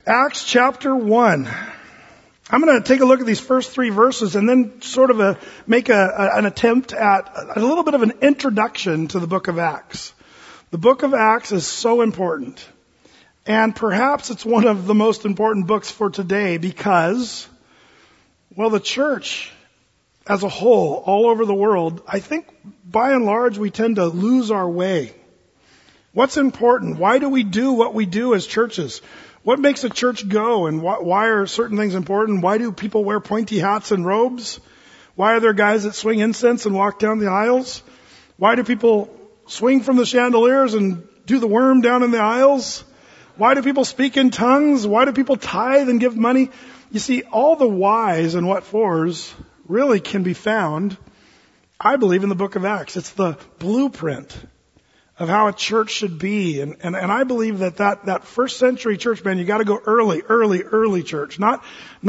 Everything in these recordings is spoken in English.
Acts chapter 1. I'm going to take a look at these first three verses and then sort of make an attempt at a little bit of an introduction to the book of Acts. The book of Acts is so important. And perhaps it's one of the most important books for today because, well, the church as a whole, all over the world, I think by and large we tend to lose our way. What's important? Why do we do what we do as churches? What makes a church go, and why are certain things important? Why do people wear pointy hats and robes? Why are there guys that swing incense and walk down the aisles? Why do people swing from the chandeliers and do the worm down in the aisles? Why do people speak in tongues? Why do people tithe and give money? You see, all the whys and what fors really can be found, I believe, in the book of Acts. It's the blueprint of how a church should be. And I believe that first century church, man, you got to go early church. Not,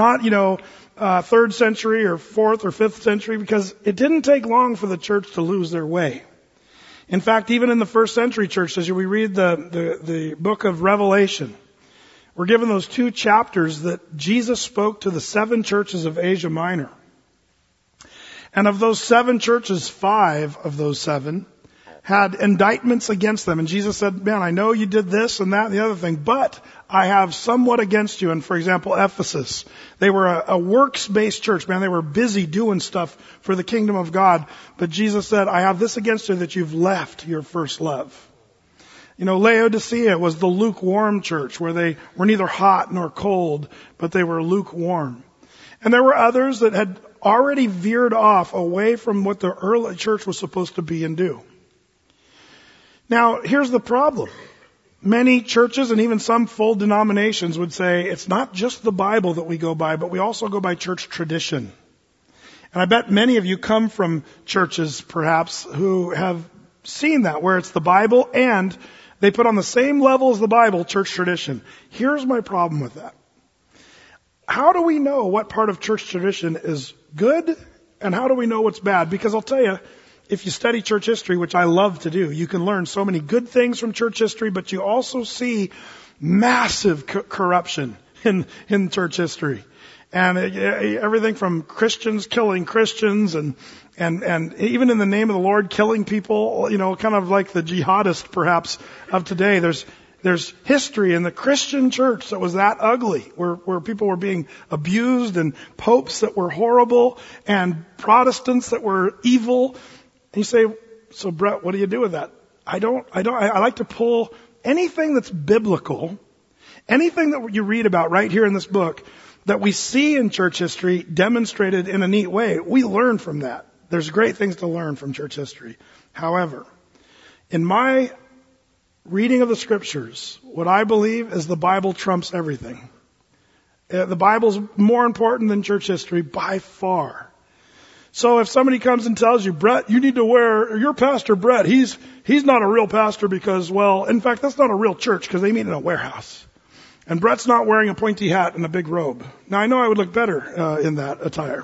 third century or fourth or fifth century, because it didn't take long for the church to lose their way. In fact, even in the first century church, as we read the book of Revelation, we're given those 2 chapters that Jesus spoke to the 7 churches of Asia Minor. And of those 7 churches, 5 of those 7 had indictments against them. And Jesus said, man, I know you did this and that and the other thing, but I have somewhat against you. And for example, Ephesus, they were a works-based church. Man, they were busy doing stuff for the kingdom of God. But Jesus said, I have this against you, that you've left your first love. Laodicea was the lukewarm church, where they were neither hot nor cold, but they were lukewarm. And there were others that had already veered off away from what the early church was supposed to be and do. Now, here's the problem. Many churches and even some full denominations would say it's not just the Bible that we go by, but we also go by church tradition. And I bet many of you come from churches, perhaps, who have seen that, where it's the Bible and they put on the same level as the Bible church tradition. Here's my problem with that. How do we know what part of church tradition is good and how do we know what's bad? Because I'll tell you, if you study church history, which I love to do, you can learn so many good things from church history, but you also see massive corruption in church history. And everything from Christians killing Christians and even in the name of the Lord killing people, kind of like the jihadist perhaps of today. There's history in the Christian church that was that ugly, where people were being abused, and popes that were horrible, and Protestants that were evil. And you say, so Brett, what do you do with that? I like to pull anything that's biblical, anything that you read about right here in this book that we see in church history demonstrated in a neat way. We learn from that. There's great things to learn from church history. However, in my reading of the scriptures, what I believe is the Bible trumps everything. The Bible's more important than church history by far. So if somebody comes and tells you, Brett, you need to your pastor Brett, he's not a real pastor because, well, in fact, that's not a real church because they meet in a warehouse. And Brett's not wearing a pointy hat and a big robe. Now I know I would look better in that attire.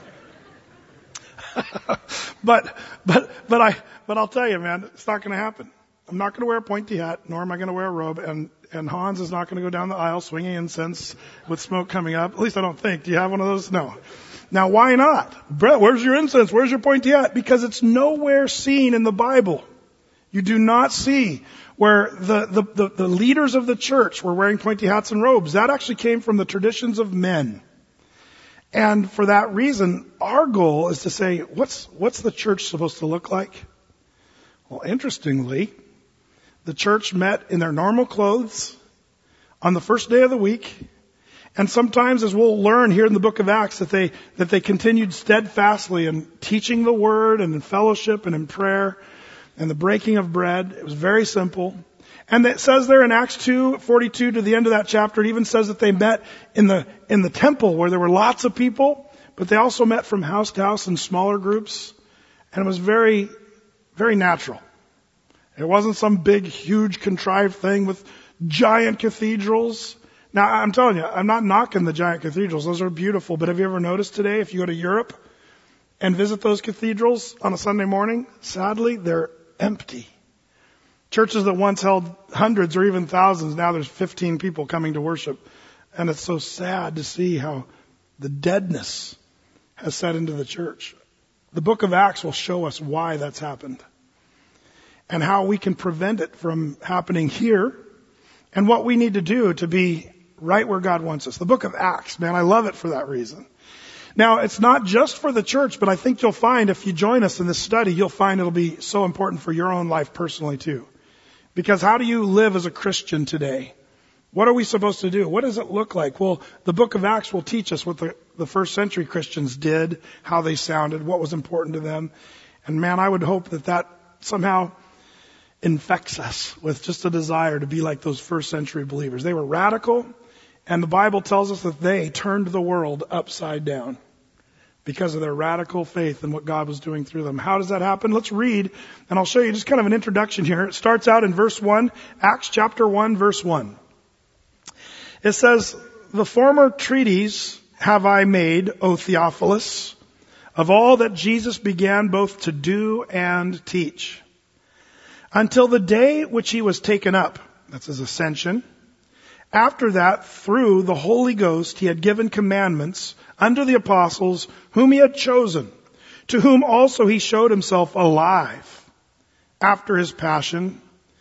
but I'll tell you, man, it's not going to happen. I'm not going to wear a pointy hat, nor am I going to wear a robe, and Hans is not going to go down the aisle swinging incense with smoke coming up. At least I don't think. Do you have one of those? No. Now, why not? Brett, where's your incense? Where's your pointy hat? Because it's nowhere seen in the Bible. You do not see where the leaders of the church were wearing pointy hats and robes. That actually came from the traditions of men. And for that reason, our goal is to say, what's the church supposed to look like? Well, interestingly, the church met in their normal clothes on the first day of the week. And sometimes, as we'll learn here in the book of Acts, that they continued steadfastly in teaching the word and in fellowship and in prayer and the breaking of bread. It was very simple. And it says there in Acts 2:42 to the end of that chapter, it even says that they met in the temple where there were lots of people, but they also met from house to house in smaller groups. And it was very, very natural. It wasn't some big, huge, contrived thing with giant cathedrals. Now, I'm telling you, I'm not knocking the giant cathedrals. Those are beautiful. But have you ever noticed today, if you go to Europe and visit those cathedrals on a Sunday morning, sadly, they're empty. Churches that once held hundreds or even thousands, now there's 15 people coming to worship And it's so sad to see how the deadness has set into the church. The book of Acts will show us why that's happened and how we can prevent it from happening here and what we need to do to be right where God wants us. The book of Acts, man, I love it for that reason. Now, it's not just for the church, but I think you'll find if you join us in this study, you'll find it'll be so important for your own life personally too. Because how do you live as a Christian today? What are we supposed to do? What does it look like? Well, the book of Acts will teach us what the first century Christians did, how they sounded, what was important to them. And man, I would hope that somehow infects us with just a desire to be like those first century believers. They were radical, and the Bible tells us that they turned the world upside down because of their radical faith in what God was doing through them. How does that happen? Let's read, and I'll show you just kind of an introduction here. It starts out in verse 1, Acts chapter 1, verse 1. It says, "The former treatise have I made, O Theophilus, of all that Jesus began both to do and teach, until the day which he was taken up," that's his ascension. "After that, through the Holy Ghost, he had given commandments unto the apostles whom he had chosen, to whom also he showed himself alive after his passion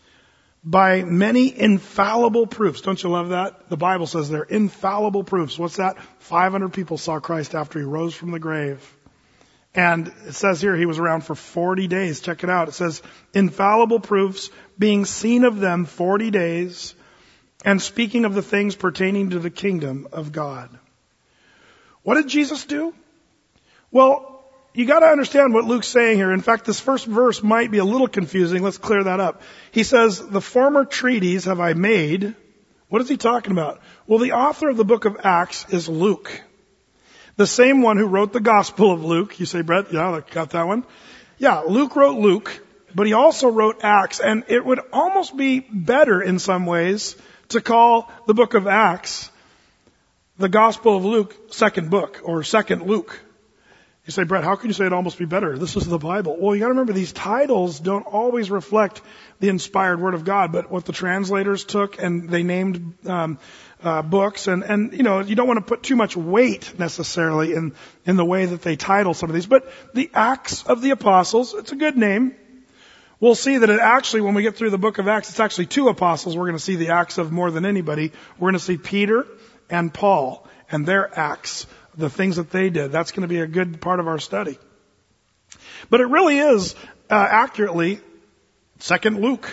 by many infallible proofs." Don't you love that? The Bible says they're infallible proofs. What's that? 500 people saw Christ after he rose from the grave. And it says here he was around for 40 days. Check it out. It says, "Infallible proofs, being seen of them 40 days, and speaking of the things pertaining to the kingdom of God." What did Jesus do? Well, you got to understand what Luke's saying here. In fact, this first verse might be a little confusing. Let's clear that up. He says, "The former treatise have I made." What is he talking about? Well, the author of the book of Acts is Luke, the same one who wrote the Gospel of Luke. You say, "Brett, yeah, I got that one." Yeah, Luke wrote Luke, but he also wrote Acts, and it would almost be better in some ways to call the book of Acts the Gospel of Luke, second book, or second Luke. You say, "Brett, how can you say it'd almost be better? This is the Bible." Well, you got to remember these titles don't always reflect the inspired Word of God, but what the translators took and they named books, and you know, you don't want to put too much weight necessarily in the way that they title some of these. But the Acts of the Apostles, it's a good name. We'll see that it actually, when we get through the book of Acts, it's actually two apostles we're going to see the acts of more than anybody. We're going to see Peter and Paul and their acts, the things that they did. That's going to be a good part of our study. But it really is accurately second Luke.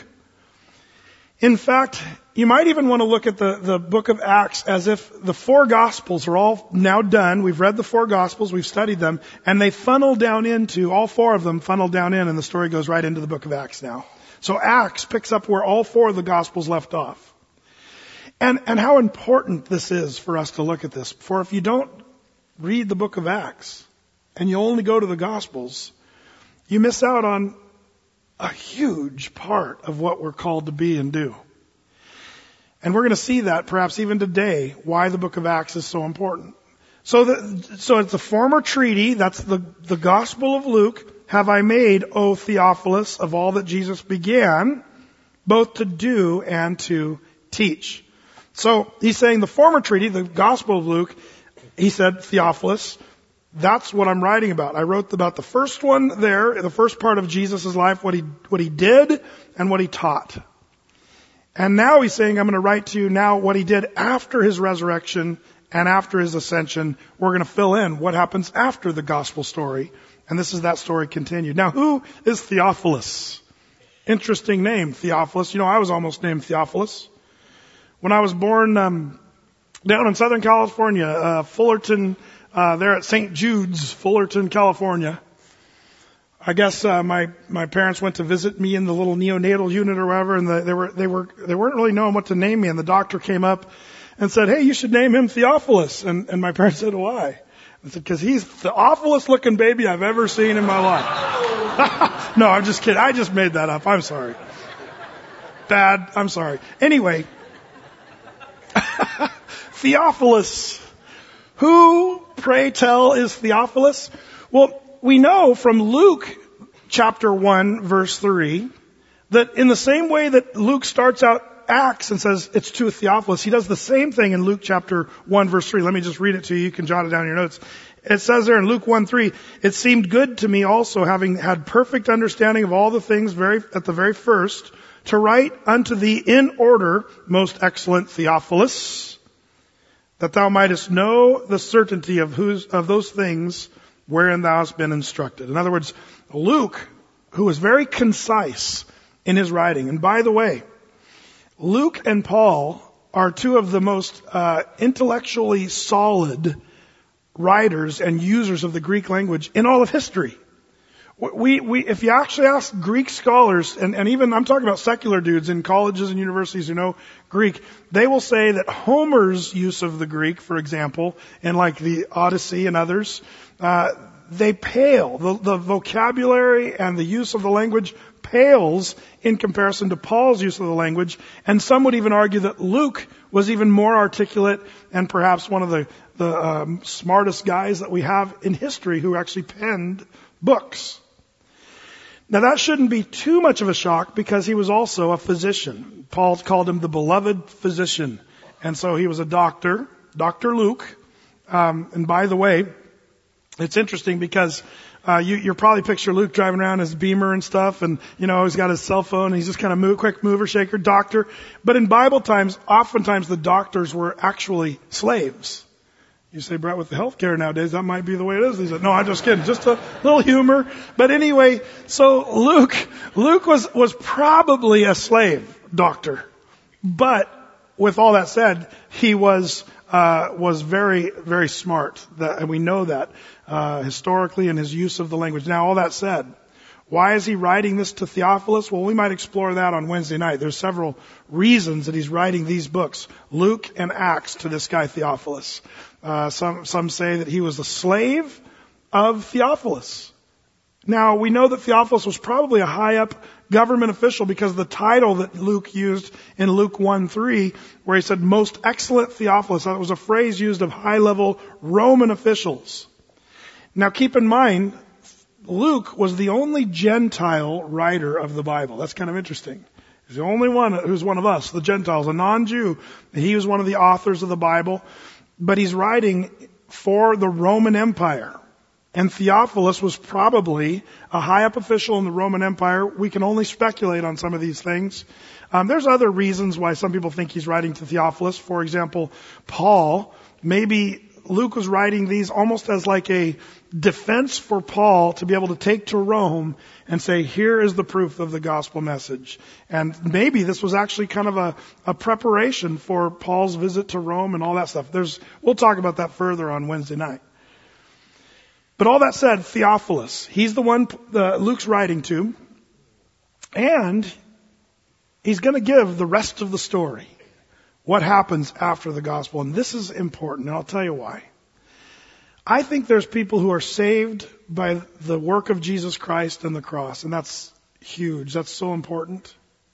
In fact, you might even want to look at the book of Acts as if the four Gospels are all now done. We've read the four Gospels, we've studied them, and they funnel down into, all four of them funnel down in, and the story goes right into the book of Acts now. So Acts picks up where all four of the Gospels left off. And how important this is for us to look at this. For if you don't read the book of Acts and you only go to the Gospels, you miss out on a huge part of what we're called to be and do. And we're going to see that perhaps even today, why the book of Acts is so important. So it's the former treaty, that's the Gospel of Luke, have I made, O Theophilus, of all that Jesus began, both to do and to teach. So he's saying the former treaty, the Gospel of Luke, he said, Theophilus, that's what I'm writing about. I wrote about the first one there, the first part of Jesus' life, what he did and what he taught. And now he's saying, I'm going to write to you now what he did after his resurrection and after his ascension. We're going to fill in what happens after the gospel story. And this is that story continued. Now, who is Theophilus? Interesting name, Theophilus. You know, I was almost named Theophilus. When I was born down in Southern California, Fullerton, there at St. Jude's, Fullerton, California. I guess my parents went to visit me in the little neonatal unit or whatever, and they weren't really knowing what to name me. And the doctor came up and said, "Hey, you should name him Theophilus." And my parents said, "Why?" I said, "Because he's the awfulest looking baby I've ever seen in my life." No, I'm just kidding. I just made that up. I'm sorry, Dad. I'm sorry. Anyway. Theophilus. Who, pray tell, is Theophilus? Well, we know from Luke chapter 1 verse 3 that in the same way that Luke starts out Acts and says it's to Theophilus, he does the same thing in Luke chapter 1 verse 3. Let me just read it to you. You can jot it down in your notes. It says there in Luke 1:3, it seemed good to me also, having had perfect understanding of all the things at the very first, to write unto thee in order, most excellent Theophilus, that thou mightest know the certainty of those things wherein thou hast been instructed. In other words, Luke, who was very concise in his writing, and by the way, Luke and Paul are two of the most intellectually solid writers and users of the Greek language in all of history. If you actually ask Greek scholars, and even I'm talking about secular dudes in colleges and universities who know Greek, they will say that Homer's use of the Greek, for example, in like the Odyssey and others, they pale. The vocabulary and the use of the language pales in comparison to Paul's use of the language. And some would even argue that Luke was even more articulate and perhaps one of the smartest guys that we have in history who actually penned books. Now that shouldn't be too much of a shock because he was also a physician. Paul called him the beloved physician. And so he was a doctor, Dr. Luke. And by the way, it's interesting because you'll probably picture Luke driving around his Beamer and stuff, and he's got his cell phone, and he's just kind of quick mover, shaker, doctor. But in Bible times, oftentimes the doctors were actually slaves. You say, Brett, with the healthcare nowadays, that might be the way it is. He said, no, I'm just kidding. Just a little humor. But anyway, so Luke was probably a slave doctor. But with all that said, he was very, very smart. And we know that, historically in his use of the language. Now, all that said, why is he writing this to Theophilus? Well, we might explore that on Wednesday night. There's several reasons that he's writing these books, Luke and Acts, to this guy Theophilus. Some say that he was a slave of Theophilus. Now, we know that Theophilus was probably a high up government official because of the title that Luke used in Luke 1:3, where he said, most excellent Theophilus. That was a phrase used of high level Roman officials. Now, keep in mind, Luke was the only Gentile writer of the Bible. That's kind of interesting. He's the only one who's one of us, the Gentiles, a non-Jew. He was one of the authors of the Bible, but he's writing for the Roman Empire. And Theophilus was probably a high up official in the Roman Empire. We can only speculate on some of these things. There's other reasons why some people think he's writing to Theophilus. For example, Paul, maybe Luke was writing these almost as like a defense for Paul to be able to take to Rome and say, here is the proof of the gospel message. And maybe this was actually kind of a preparation for Paul's visit to Rome and all that stuff. We'll talk about that further on Wednesday night. But all that said, Theophilus, he's the one Luke's writing to, and he's going to give the rest of the story. What happens after the gospel. And this is important, and I'll tell you why. I think there's people who are saved by the work of Jesus Christ and the cross, and that's huge. That's so important.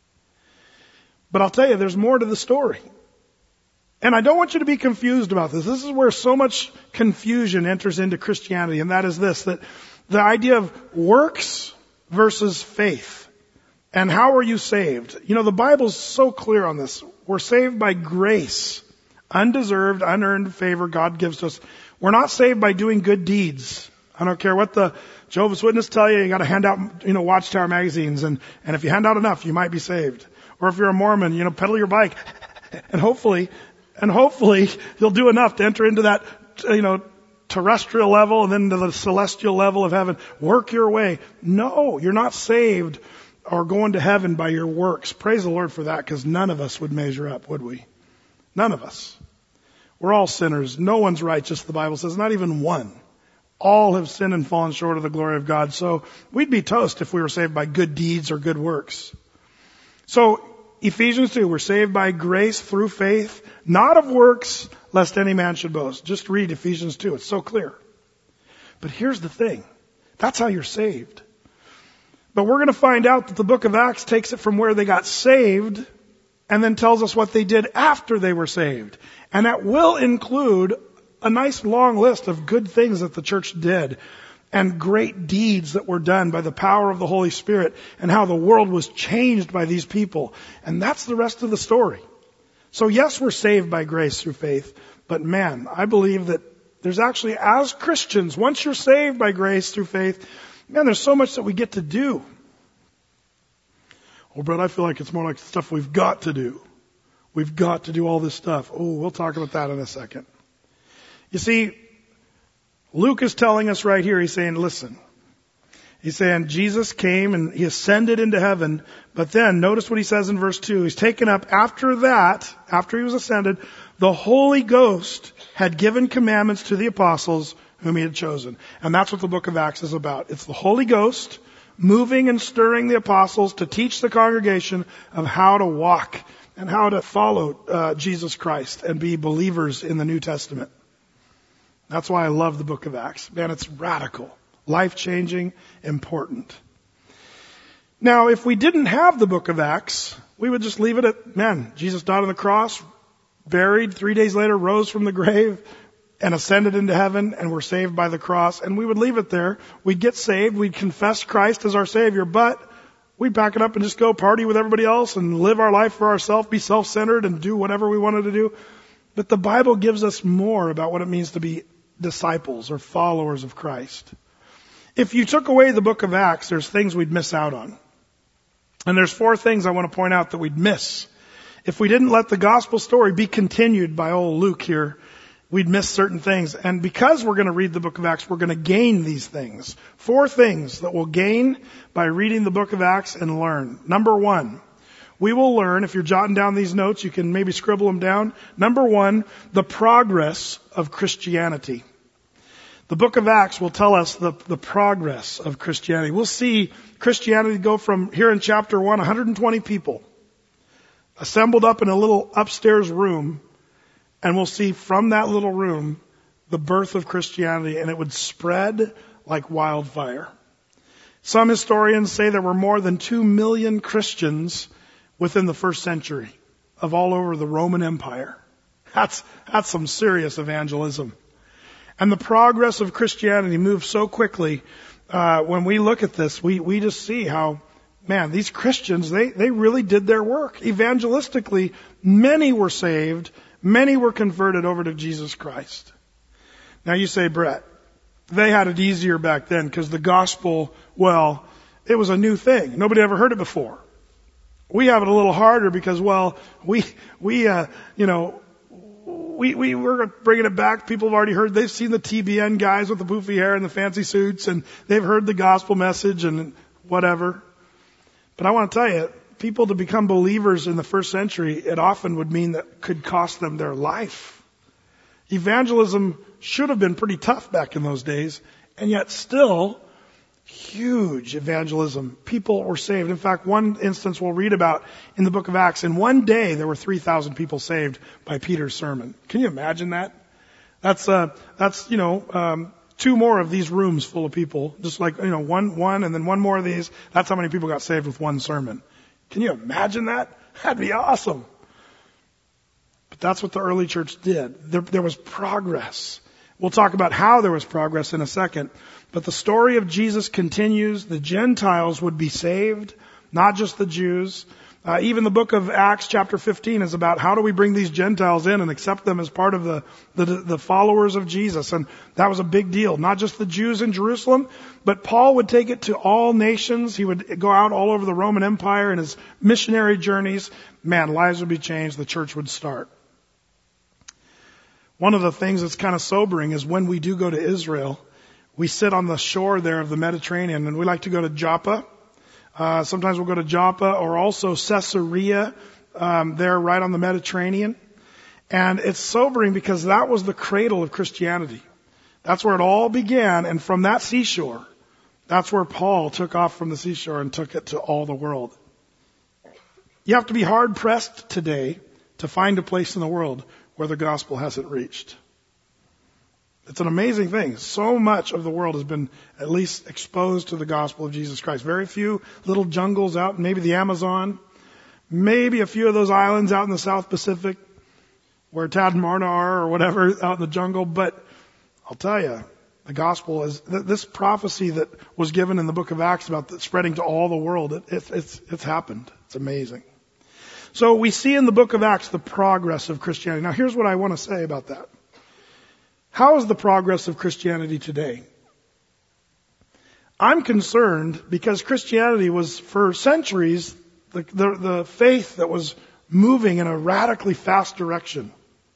But I'll tell you, there's more to the story. And I don't want you to be confused about this. This is where so much confusion enters into Christianity, and that is this, that the idea of works versus faith. And how are you saved? The Bible's so clear on this. We're saved by grace. Undeserved, unearned favor God gives to us. We're not saved by doing good deeds. I don't care what the Jehovah's Witnesses tell you. You got to hand out, Watchtower magazines. And if you hand out enough, you might be saved. Or if you're a Mormon, pedal your bike. And hopefully you'll do enough to enter into that, terrestrial level and then to the celestial level of heaven. Work your way. No, you're not saved or going to heaven by your works. Praise the Lord for that, because none of us would measure up, would we? None of us. We're all sinners. No one's righteous, the Bible says, not even one. All have sinned and fallen short of the glory of God. So we'd be toast if we were saved by good deeds or good works. So Ephesians 2, we're saved by grace through faith, not of works, lest any man should boast. Just read Ephesians 2. It's so clear. But here's the thing. That's how you're saved. But we're going to find out that the book of Acts takes it from where they got saved and then tells us what they did after they were saved. And that will include a nice long list of good things that the church did. and great deeds that were done by the power of the Holy Spirit, and how the world was changed by these people. And that's the rest of the story. So yes, we're saved by grace through faith, but man, I believe that there's actually, as Christians, once you're saved by grace through faith, man, there's so much that we get to do. Oh, Brett, I feel like it's more like stuff we've got to do. We've got to do all this stuff. Oh, we'll talk about that in a second. You see, Luke is telling us right here, he's saying, listen. He's saying Jesus came and he ascended into heaven, but then notice what he says in verse 2. He's taken up after that, after he was ascended, the Holy Ghost had given commandments to the apostles whom he had chosen. And that's what the book of Acts is about. It's the Holy Ghost moving and stirring the apostles to teach the congregation of how to walk and how to follow Jesus Christ and be believers in the New Testament. That's why I love the book of Acts. Man, it's radical, life-changing, important. Now, if we didn't have the book of Acts, we would just leave it at, man, Jesus died on the cross, buried, 3 days later rose from the grave, and ascended into heaven, and we're saved by the cross. And we would leave it there. We'd get saved. We'd confess Christ as our Savior, but we'd pack it up and just go party with everybody else and live our life for ourselves, be self-centered, and do whatever we wanted to do. But the Bible gives us more about what it means to be disciples or followers of Christ. If you took away the book of Acts, there's things we'd miss out on. And there's 4 things I want to point out that we'd miss. If we didn't let the gospel story be continued by old Luke here, we'd miss certain things. And because we're going to read the book of Acts, we're going to gain these things. 4 things that we'll gain by reading the book of Acts and learn. Number 1, we will learn, if you're jotting down these notes, you can maybe scribble them down. Number 1, the progress of Christianity. The book of Acts will tell us the progress of Christianity. We'll see Christianity go from, here in chapter 1, 120 people assembled up in a little upstairs room, and we'll see from that little room the birth of Christianity, and it would spread like wildfire. Some historians say there were more than 2 million Christians within the first century of all over the Roman Empire. That's some serious evangelism. And the progress of Christianity moves so quickly. When we look at this, we just see how, man, these Christians, they really did their work. Evangelistically, many were saved. Many were converted over to Jesus Christ. Now you say, Brett, they had it easier back then because the gospel, well, it was a new thing. Nobody ever heard it before. We have it a little harder because, well, we're bringing it back. People have already heard, they've seen the TBN guys with the poofy hair and the fancy suits, and they've heard the gospel message and whatever. But I want to tell you, people to become believers in the first century, it often would mean that could cost them their life. Evangelism should have been pretty tough back in those days, and yet still, huge evangelism. People were saved. In fact, one instance we'll read about in the book of Acts, in one day there were 3,000 people saved by Peter's sermon. Can you imagine that? That's 2 more of these rooms full of people, just like, one and then 1 more of these. That's how many people got saved with one sermon. Can you imagine that? That'd be awesome. But that's what the early church did. There was progress. We'll talk about how there was progress in a second. But the story of Jesus continues. The Gentiles would be saved, not just the Jews. Even the book of Acts chapter 15 is about how do we bring these Gentiles in and accept them as part of the followers of Jesus. And that was a big deal. Not just the Jews in Jerusalem, but Paul would take it to all nations. He would go out all over the Roman Empire in his missionary journeys. Man, lives would be changed. The church would start. One of the things that's kind of sobering is when we do go to Israel, we sit on the shore there of the Mediterranean, and we like to go to Joppa. Sometimes we'll go to Joppa or also Caesarea, there right on the Mediterranean. And it's sobering because that was the cradle of Christianity. That's where it all began. And from that seashore, that's where Paul took off from the seashore and took it to all the world. You have to be hard pressed today to find a place in the world where the gospel hasn't reached. It's an amazing thing. So much of the world has been at least exposed to the gospel of Jesus Christ. Very few little jungles out, maybe the Amazon, maybe a few of those islands out in the South Pacific where Tad and Marna are or whatever out in the jungle. But I'll tell you, The gospel is this prophecy that was given in the book of Acts about spreading to all the world. It's happened. It's amazing. So we see in the book of Acts the progress of Christianity. Now here's what I want to say about that. How is the progress of Christianity today? I'm concerned because Christianity was for centuries the faith that was moving in a radically fast direction.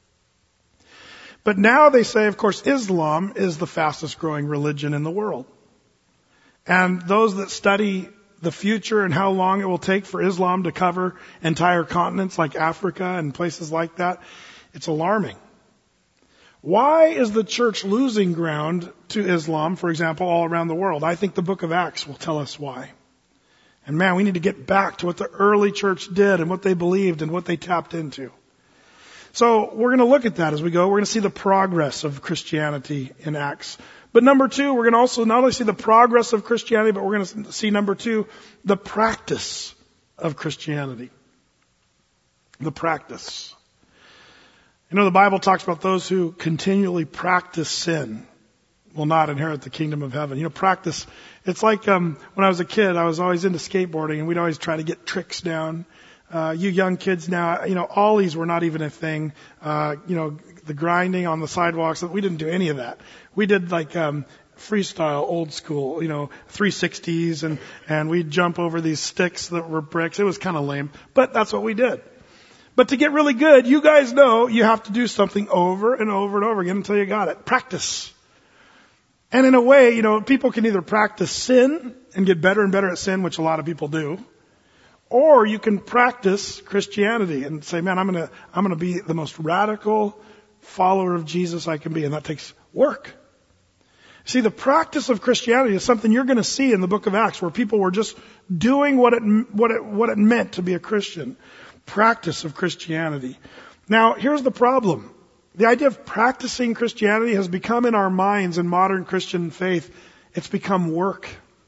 But now they say, of course, Islam is the fastest growing religion in the world. And those that study the future and how long it will take for Islam to cover entire continents like Africa and places like that, it's alarming. Why is the church losing ground to Islam, for example, all around the world? I think the book of Acts will tell us why. And man, we need to get back to what the early church did and what they believed and what they tapped into. So we're going to look at that as we go. We're going to see the progress of Christianity in Acts. But number two, we're going to also not only see the progress of Christianity, but we're going to see number two, the practice of Christianity. The practice. You know, the Bible talks about those who continually practice sin will not inherit the kingdom of heaven. You know, practice, it's like when I was a kid, I was always into skateboarding and we'd always try to get tricks down. You young kids now, you know, ollies were not even a thing. You know, the grinding on the sidewalks, we didn't do any of that. We did like freestyle, old school, you know, 360s and we'd jump over these sticks that were bricks. It was kind of lame, but that's what we did. But to get really good, you guys know you have to do something over and over and over again until you got it. Practice. And in a way, you know, people can either practice sin and get better and better at sin, which a lot of people do, or you can practice Christianity and say, man, I'm going to be the most radical follower of Jesus I can be. And that takes work. See, the practice of Christianity is something you're going to see in the book of Acts where people were just doing what it meant to be a Christian. Practice of Christianity. Now, here's the problem. The idea of practicing Christianity has become in our minds in modern Christian faith, it's become work.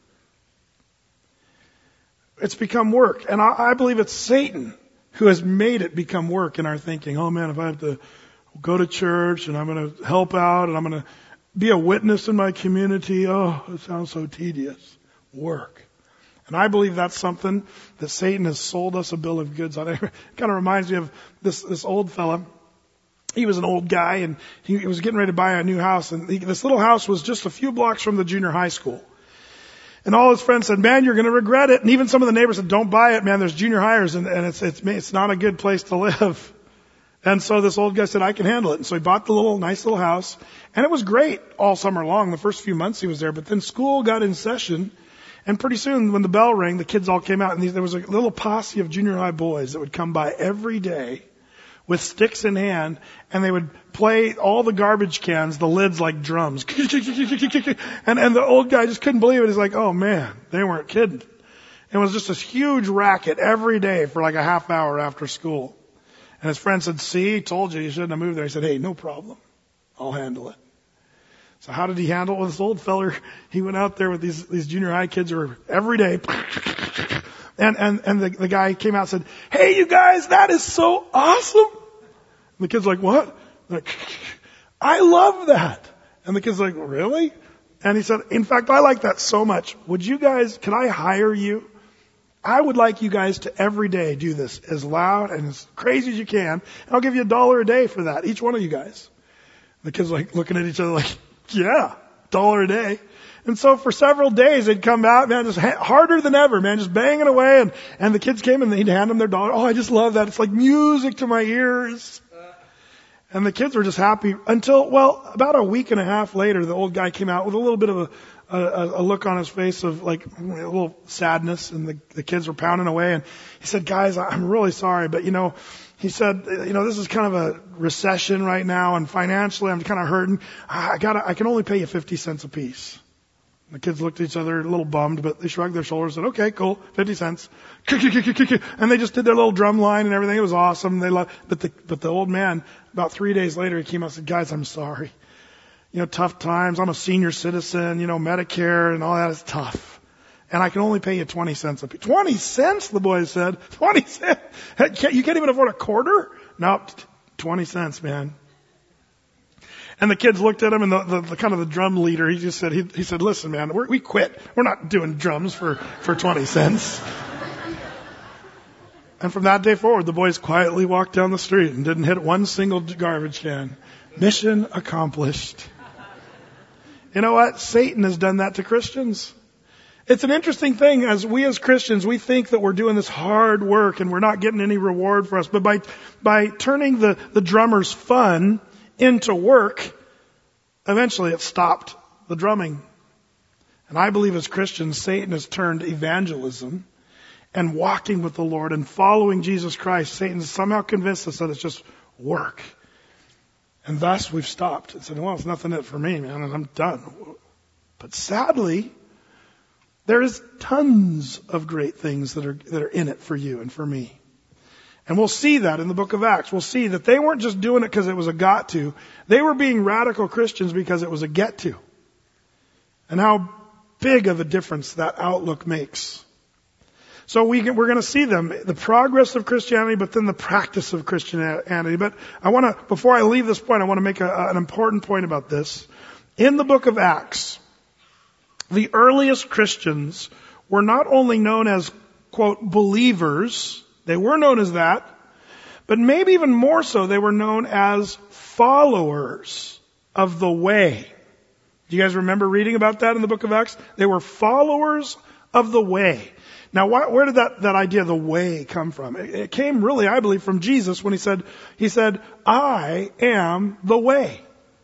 It's become work. And I believe it's Satan who has made it become work in our thinking. Oh man, if I have to go to church and I'm going to help out and I'm going to be a witness in my community, oh, it sounds so tedious. Work. And I believe that's something that Satan has sold us a bill of goods on. It kind of reminds me of this old fella. He was an old guy and he was getting ready to buy a new house. And this little house was just a few blocks from the junior high school. And all his friends said, man, you're going to regret it. And even some of the neighbors said, don't buy it, man. There's junior hires and it's not a good place to live. And so this old guy said, I can handle it. And so he bought the nice little house. And it was great all summer long. The first few months he was there. But then school got in session. And pretty soon when the bell rang, the kids all came out. And there was a little posse of junior high boys that would come by every day with sticks in hand. And they would play all the garbage cans, the lids like drums. And the old guy just couldn't believe it. He's like, oh man, they weren't kidding. It was just this huge racket every day for like a half hour after school. And his friend said, see, told you shouldn't have moved there. He said, hey, no problem. I'll handle it. So how did he handle it? Well, this old feller, he went out there with these junior high kids who were every day. And the guy came out and said, hey, you guys, that is so awesome. And the kid's like, what? Like, I love that. And the kid's like, really? And he said, in fact, I like that so much. Can I hire you? I would like you guys to every day do this as loud and as crazy as you can. And I'll give you $1 a day for that, each one of you guys. The kids like looking at each other like, yeah, $1 a day. And so for several days they'd come out, man, just harder than ever, man, just banging away. And the kids came and he'd hand them their $1. Oh, I just love that. It's like music to my ears. And the kids were just happy until, well, about a week and a half later, the old guy came out with a little bit of a look on his face of like a little sadness, and the kids were pounding away. And he said, guys, I'm really sorry, but he said, this is kind of a recession right now, and financially I'm kind of hurting. I can only pay you 50 cents a piece. The kids looked at each other a little bummed, but they shrugged their shoulders and said, okay, cool, 50 cents. And they just did their little drum line and everything. It was awesome. But the old man, about 3 days later, he came out and said, guys, I'm sorry. Tough times. I'm a senior citizen, Medicare and all that is tough. And I can only pay you 20 cents a piece. 20 cents, the boys said. 20 cents? You can't even afford a quarter? Nope, 20 cents, man. And the kids looked at him, and the kind of the drum leader, he just said, he said, listen, man, we quit. We're not doing drums for 20 cents. And from that day forward, the boys quietly walked down the street and didn't hit one single garbage can. Mission accomplished. You know what? Satan has done that to Christians. It's an interesting thing as Christians, we think that we're doing this hard work and we're not getting any reward for us. But by turning the drummer's fun into work, eventually it stopped the drumming. And I believe as Christians, Satan has turned evangelism and walking with the Lord and following Jesus Christ. Satan has somehow convinced us that it's just work. And thus we've stopped and said, well, it's nothing in it for me, man, and I'm done. But sadly, there is tons of great things that are in it for you and for me. And we'll see that in the book of Acts. We'll see that they weren't just doing it because it was a got to. They were being radical Christians because it was a get to. And how big of a difference that outlook makes. So we're going to see the progress of Christianity, but then the practice of Christianity. But before I leave this point, I want to make an important point about this. In the book of Acts, the earliest Christians were not only known as, quote, believers, they were known as that, but maybe even more so, they were known as followers of the way. Do you guys remember reading about that in the book of Acts? They were followers of the way. Now, where did that idea of the way come from? It came really, I believe, from Jesus when he said, I am the way,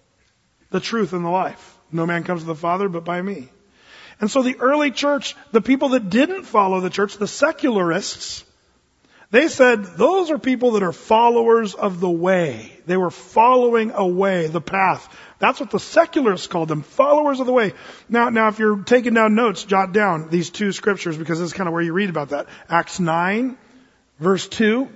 the truth, and the life. No man comes to the Father but by me. And so the early church, the people that didn't follow the church, the secularists, they said, those are people that are followers of the way. They were following a way, the path. That's what the secularists called them, followers of the way. Now, if you're taking down notes, jot down these two scriptures because this is kind of where you read about that. Acts 9, verse 2,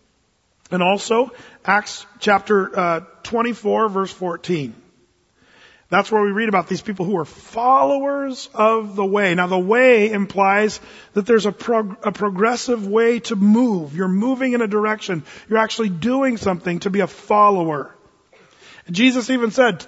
and also Acts chapter 24, verse 14. That's where we read about these people who are followers of the way. Now, the way implies that there's a progressive way to move. You're moving in a direction. You're actually doing something to be a follower. And Jesus even said,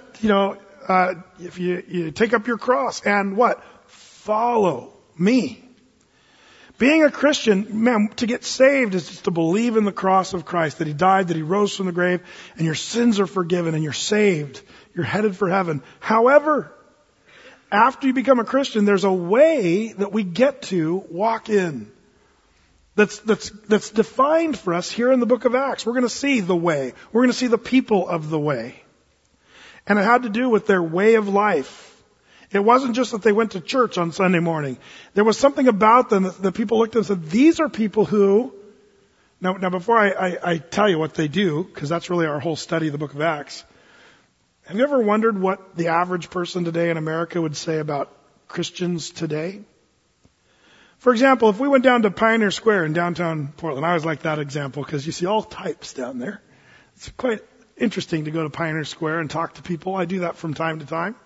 if you take up your cross and what? Follow me. Being a Christian, man, to get saved is just to believe in the cross of Christ, that He died, that He rose from the grave, and your sins are forgiven and you're saved. You're headed for heaven. However, after you become a Christian, there's a way that we get to walk in that's defined for us here in the book of Acts. We're going to see the way. We're going to see the people of the way. And it had to do with their way of life. It wasn't just that they went to church on Sunday morning. There was something about them that people looked at and said, these are people who... Now before I tell you what they do, because that's really our whole study of the book of Acts, have you ever wondered what the average person today in America would say about Christians today? For example, if we went down to Pioneer Square in downtown Portland, I always like that example because you see all types down there. It's quite interesting to go to Pioneer Square and talk to people. I do that from time to time.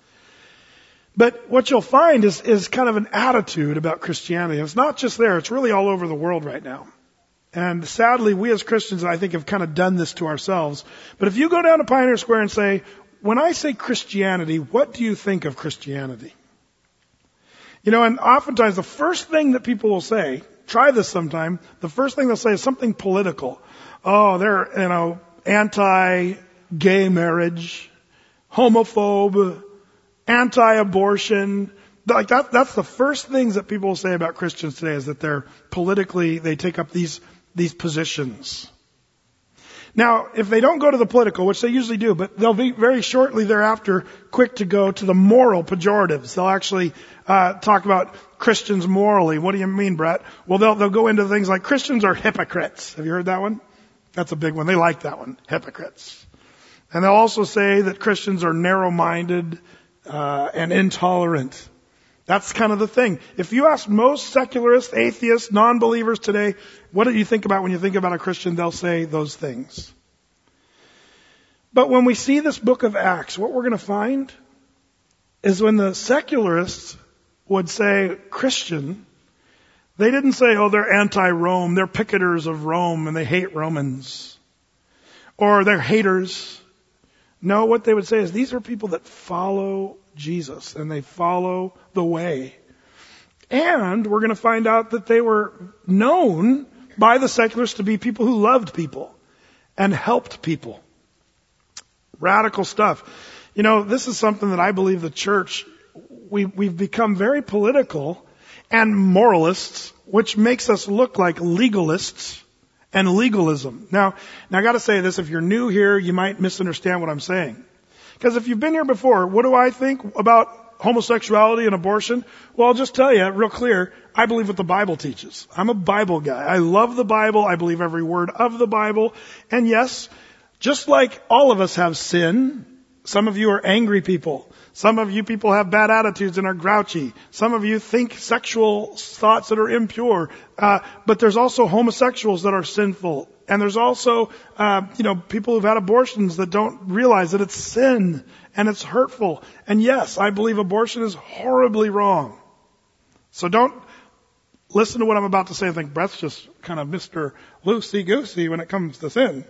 But what you'll find is kind of an attitude about Christianity. And it's not just there. It's really all over the world right now. And sadly, we as Christians, I think, have kind of done this to ourselves. But if you go down to Pioneer Square and say, when I say Christianity, what do you think of Christianity? And oftentimes the first thing that people will say, try this sometime, the first thing they'll say is something political. Oh, they're, anti-gay marriage, homophobe, anti-abortion. Like that's the first things that people will say about Christians today is that they're politically, they take up these positions. Now, if they don't go to the political, which they usually do, but they'll be very shortly thereafter quick to go to the moral pejoratives. They'll actually talk about Christians morally. What do you mean, Brett? Well, they'll go into things like Christians are hypocrites. Have you heard that one? That's a big one. They like that one. Hypocrites. And they'll also say that Christians are narrow-minded and intolerant. That's kind of the thing. If you ask most secularists, atheists, non-believers today, what do you think about when you think about a Christian? They'll say those things. But when we see this book of Acts, what we're going to find is when the secularists would say Christian, they didn't say, oh, they're anti-Rome, they're picketers of Rome and they hate Romans. Or they're haters. No, what they would say is these are people that follow Jesus and they follow the way. And we're going to find out that they were known by the secularists to be people who loved people and helped people. Radical stuff. You know, this is something that I believe the church, we've become very political and moralists, which makes us look like legalists and legalism. Now I got to say this, if you're new here, you might misunderstand what I'm saying. Because if you've been here before, what do I think about homosexuality and abortion? Well, I'll just tell you real clear, I believe what the Bible teaches. I'm a Bible guy. I love the Bible. I believe every word of the Bible. And yes, just like all of us have sin, some of you are angry people. Some of you people have bad attitudes and are grouchy. Some of you think sexual thoughts that are impure. But there's also homosexuals that are sinful. And there's also, people who've had abortions that don't realize that it's sin and it's hurtful. And yes, I believe abortion is horribly wrong. So don't listen to what I'm about to say and think Brett's just kind of Mr. Loosey-goosey when it comes to sin.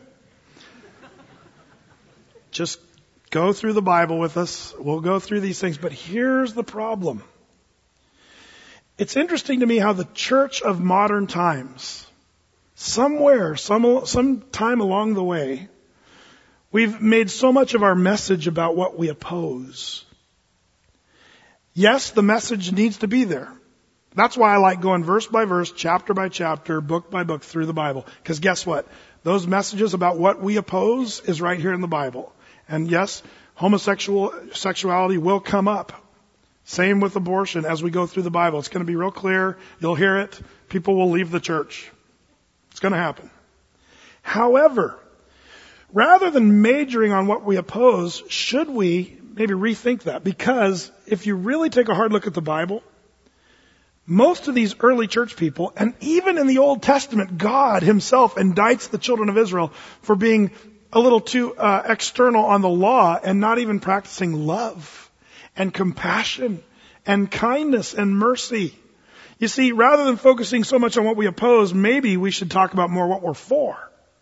Just go through the Bible with us. We'll go through these things. But here's the problem. It's interesting to me how the church of modern times, somewhere, some time along the way, we've made so much of our message about what we oppose. Yes, the message needs to be there. That's why I like going verse by verse, chapter by chapter, book by book through the Bible. Because guess what? Those messages about what we oppose is right here in the Bible. And yes, homosexuality will come up. Same with abortion as we go through the Bible. It's going to be real clear. You'll hear it. People will leave the church. It's going to happen. However, rather than majoring on what we oppose, should we maybe rethink that? Because if you really take a hard look at the Bible, most of these early church people, and even in the Old Testament, God himself indicts the children of Israel for being a little too external on the law and not even practicing love and compassion and kindness and mercy. You see, rather than focusing so much on what we oppose, maybe we should talk about more what we're for.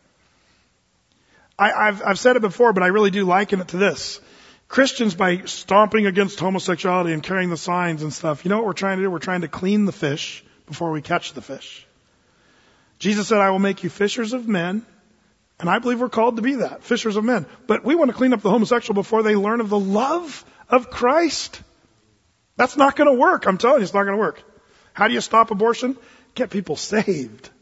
I've said it before, but I really do liken it to this. Christians, by stomping against homosexuality and carrying the signs and stuff, you know what we're trying to do? We're trying to clean the fish before we catch the fish. Jesus said, I will make you fishers of men. And I believe we're called to be that, fishers of men. But we want to clean up the homosexual before they learn of the love of Christ. That's not going to work. I'm telling you, it's not going to work. How do you stop abortion? Get people saved.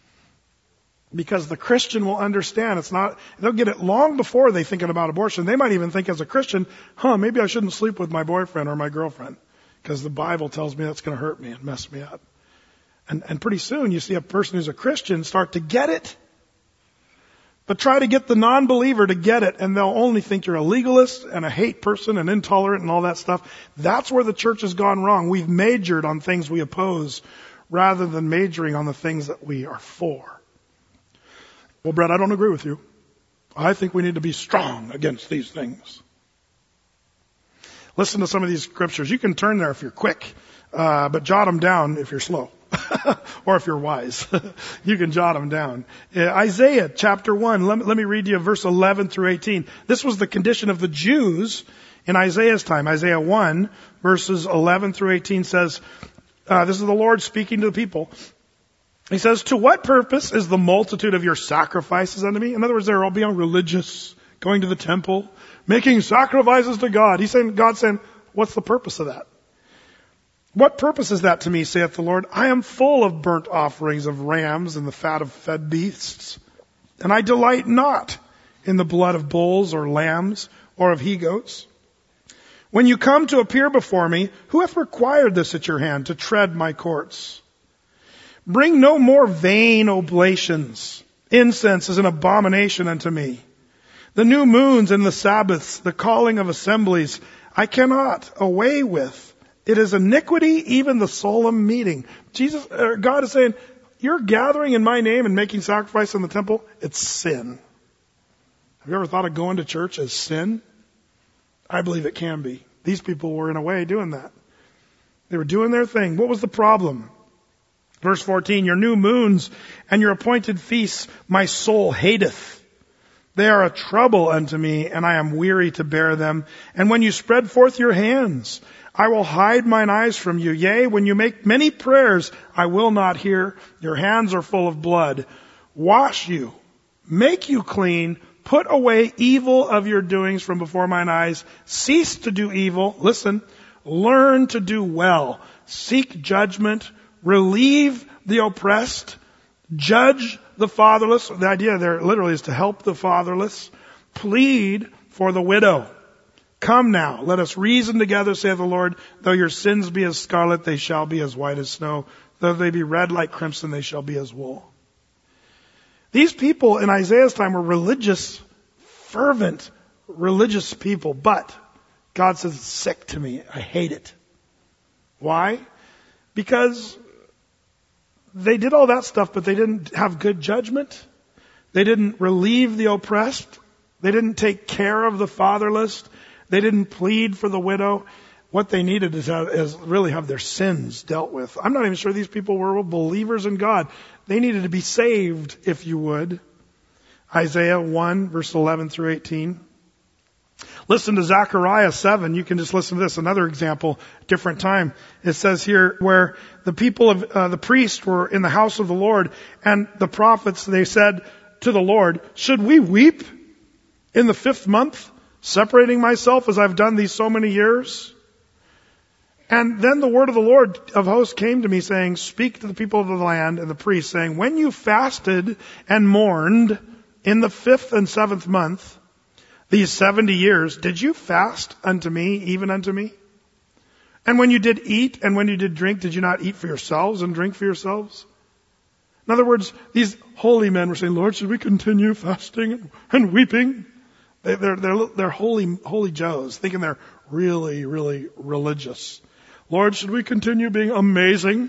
Because the Christian will understand they'll get it long before they thinking about abortion. They might even think as a Christian, maybe I shouldn't sleep with my boyfriend or my girlfriend because the Bible tells me that's going to hurt me and mess me up. And pretty soon you see a person who's a Christian start to get it. But try to get the non-believer to get it, and they'll only think you're a legalist and a hate person and intolerant and all that stuff. That's where the church has gone wrong. We've majored on things we oppose rather than majoring on the things that we are for. Well, Brett, I don't agree with you. I think we need to be strong against these things. Listen to some of these scriptures. You can turn there if you're quick, but jot them down if you're slow. Or if you're wise, you can jot them down. Isaiah chapter 1, let me read you verse 11 through 18. This was the condition of the Jews in Isaiah's time. Isaiah 1 verses 11 through 18 says, this is the Lord speaking to the people. He says, to what purpose is the multitude of your sacrifices unto me? In other words, they're all being religious, going to the temple, making sacrifices to God. God's saying, what's the purpose of that? What purpose is that to me, saith the Lord? I am full of burnt offerings of rams and the fat of fed beasts. And I delight not in the blood of bulls or lambs or of he-goats. When you come to appear before me, who hath required this at your hand to tread my courts? Bring no more vain oblations. Incense is an abomination unto me. The new moons and the Sabbaths, the calling of assemblies, I cannot away with. It is iniquity, even the solemn meeting. God is saying, you're gathering in my name and making sacrifice in the temple. It's sin. Have you ever thought of going to church as sin? I believe it can be. These people were in a way doing that. They were doing their thing. What was the problem? Verse 14, your new moons and your appointed feasts my soul hateth. They are a trouble unto me, and I am weary to bear them. And when you spread forth your hands, I will hide mine eyes from you. Yea, when you make many prayers, I will not hear. Your hands are full of blood. Wash you, make you clean, put away evil of your doings from before mine eyes. Cease to do evil. Listen, learn to do well. Seek judgment. Relieve the oppressed. Judge the fatherless. The idea there literally is to help the fatherless. Plead for the widow. Come now, let us reason together, saith the Lord. Though your sins be as scarlet, they shall be as white as snow. Though they be red like crimson, they shall be as wool. These people in Isaiah's time were religious, fervent, religious people. But God says it's sick to me. I hate it. Why? Because they did all that stuff, but they didn't have good judgment. They didn't relieve the oppressed. They didn't take care of the fatherless. They didn't plead for the widow. What they needed is really have their sins dealt with. I'm not even sure these people were believers in God. They needed to be saved, if you would. Isaiah 1, verse 11 through 18. Listen to Zechariah 7. You can just listen to this. Another example, different time. It says here where the people of the priests were in the house of the Lord, and the prophets, they said to the Lord, should we weep in the 5th month, separating myself as I've done these so many years? And then the word of the Lord of hosts came to me saying, speak to the people of the land and the priests, saying, when you fasted and mourned in the 5th and 7th month, these 70 years, did you fast unto me, even unto me? And when you did eat and when you did drink, did you not eat for yourselves and drink for yourselves? In other words, these holy men were saying, Lord, should we continue fasting and weeping? They're holy Joes, thinking they're really, really religious. Lord, should we continue being amazing,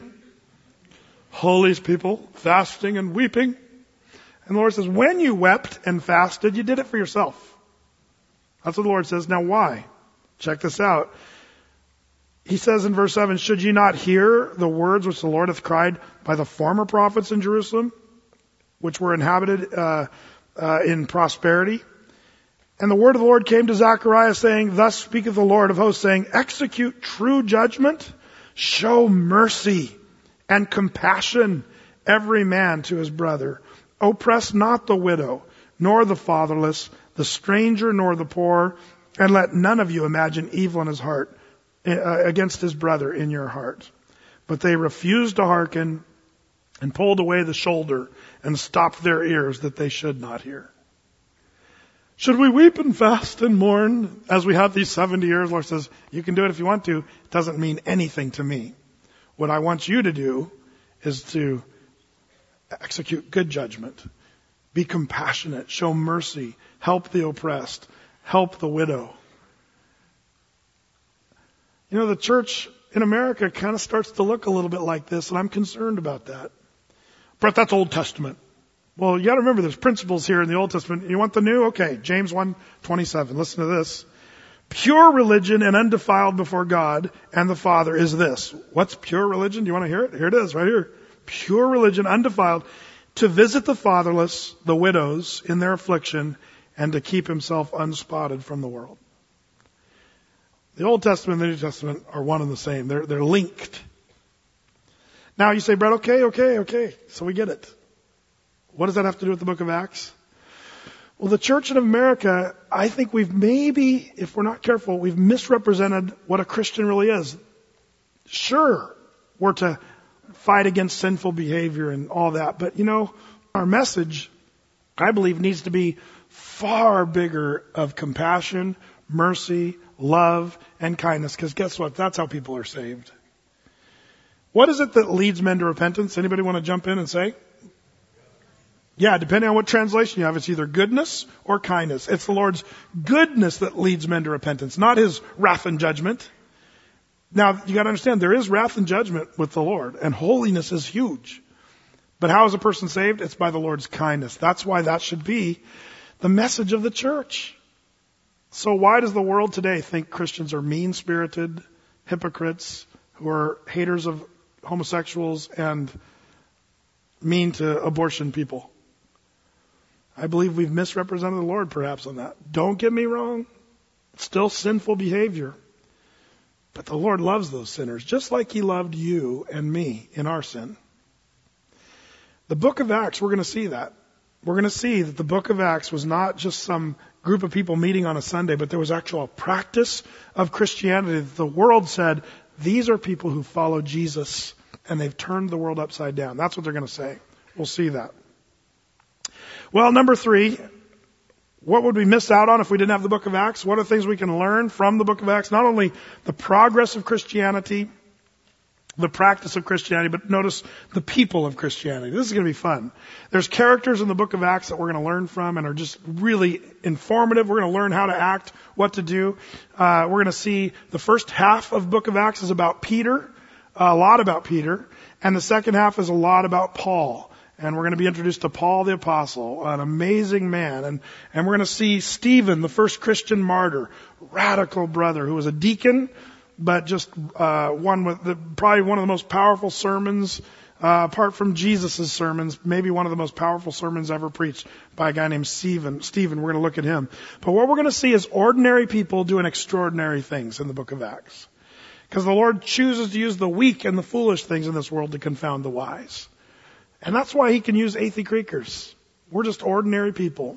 holy people, fasting and weeping? And the Lord says, when you wept and fasted, you did it for yourself. That's what the Lord says. Now why? Check this out. He says in verse 7, should ye not hear the words which the Lord hath cried by the former prophets in Jerusalem, which were inhabited in prosperity? And the word of the Lord came to Zechariah, saying, thus speaketh the Lord of hosts, saying, execute true judgment, show mercy and compassion every man to his brother. Oppress not the widow, nor the fatherless, the stranger, nor the poor, and let none of you imagine evil in his heart, against his brother in your heart. But they refused to hearken, and pulled away the shoulder, and stopped their ears that they should not hear. Should we weep and fast and mourn as we have these 70 years? Lord says, you can do it if you want to. It doesn't mean anything to me. What I want you to do is to execute good judgment. Be compassionate. Show mercy. Help the oppressed. Help the widow. You know, the church in America kind of starts to look a little bit like this, and I'm concerned about that. But that's Old Testament. Well, you got to remember there's principles here in the Old Testament. You want the new? Okay, James 1:27. Listen to this. Pure religion and undefiled before God and the Father is this. What's pure religion? Do you want to hear it? Here it is, right here. Pure religion, undefiled, to visit the fatherless, the widows in their affliction, and to keep himself unspotted from the world. The Old Testament and the New Testament are one and the same. They're linked. Now you say, Brett, okay. So we get it. What does that have to do with the book of Acts? Well, the church in America, I think we've maybe, if we're not careful, we've misrepresented what a Christian really is. Sure, we're to fight against sinful behavior and all that, but you know, our message, I believe, needs to be far bigger of compassion, mercy, love, and kindness, because guess what? That's how people are saved. What is it that leads men to repentance? Anybody want to jump in and say? Yeah, depending on what translation you have, it's either goodness or kindness. It's the Lord's goodness that leads men to repentance, not his wrath and judgment. Now, you got to understand, there is wrath and judgment with the Lord, and holiness is huge. But how is a person saved? It's by the Lord's kindness. That's why that should be the message of the church. So why does the world today think Christians are mean-spirited, hypocrites, who are haters of homosexuals and mean to abortion people? I believe we've misrepresented the Lord perhaps on that. Don't get me wrong. It's still sinful behavior. But the Lord loves those sinners, just like He loved you and me in our sin. The book of Acts, we're going to see that. We're going to see that the book of Acts was not just some group of people meeting on a Sunday, but there was actual practice of Christianity. The world said, these are people who follow Jesus, and they've turned the world upside down. That's what they're going to say. We'll see that. Well, number 3, what would we miss out on if we didn't have the book of Acts? What are things we can learn from the book of Acts? Not only the progress of Christianity, the practice of Christianity, but notice the people of Christianity. This is going to be fun. There's characters in the book of Acts that we're going to learn from and are just really informative. We're going to learn how to act, what to do. We're going to see the first half of the book of Acts is about Peter, a lot about Peter, and the second half is a lot about Paul. And we're going to be introduced to Paul the Apostle, an amazing man. And we're going to see Stephen, the first Christian martyr, radical brother who was a deacon, but just one with probably one of the most powerful sermons, apart from Jesus' sermons, maybe one of the most powerful sermons ever preached by a guy named Stephen. We're going to look at him. But what we're going to see is ordinary people doing extraordinary things in the book of Acts. Because the Lord chooses to use the weak and the foolish things in this world to confound the wise. And that's why He can use Athey Creekers. We're just ordinary people.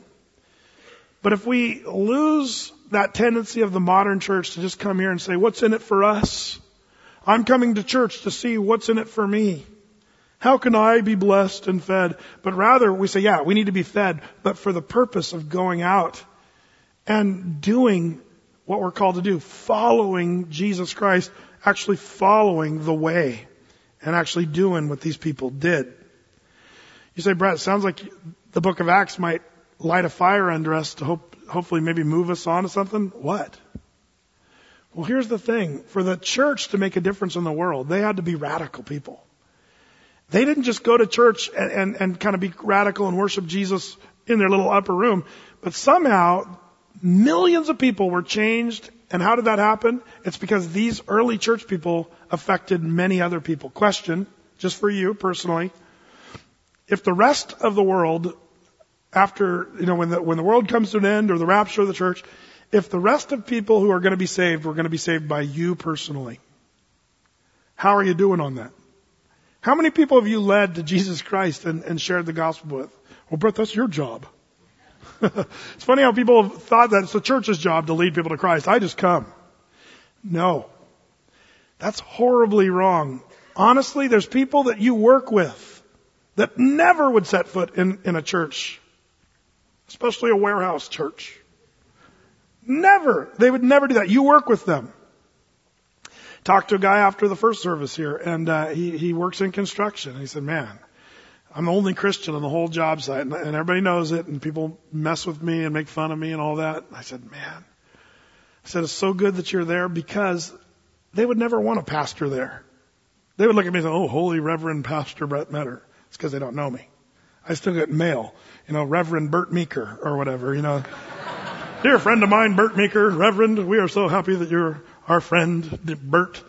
But if we lose that tendency of the modern church to just come here and say, what's in it for us? I'm coming to church to see what's in it for me. How can I be blessed and fed? But rather we say, yeah, we need to be fed, but for the purpose of going out and doing what we're called to do, following Jesus Christ, actually following the way and actually doing what these people did. You say, Brett, it sounds like the book of Acts might light a fire under us to hopefully maybe move us on to something. What? Well, here's the thing. For the church to make a difference in the world, they had to be radical people. They didn't just go to church and kind of be radical and worship Jesus in their little upper room, but somehow millions of people were changed. And how did that happen? It's because these early church people affected many other people. Question, just for you personally. If the rest of the world, after, when the world comes to an end or the rapture of the church, if the rest of people who are going to be saved were going to be saved by you personally, how are you doing on that? How many people have you led to Jesus Christ and shared the gospel with? Well, Brett, that's your job. It's funny how people have thought that it's the church's job to lead people to Christ. I just come. No. That's horribly wrong. Honestly, there's people that you work with that never would set foot in a church, especially a warehouse church. Never. They would never do that. You work with them. Talked to a guy after the first service here, and he works in construction. And he said, man, I'm the only Christian on the whole job site, and everybody knows it, and people mess with me and make fun of me and all that. I said, man, it's so good that you're there, because they would never want a pastor there. They would look at me and say, oh, Holy Reverend Pastor Brett Metter. It's because they don't know me. I still get mail, Reverend Bert Meeker or whatever, Dear friend of mine, Bert Meeker, Reverend, we are so happy that you're our friend, Bert.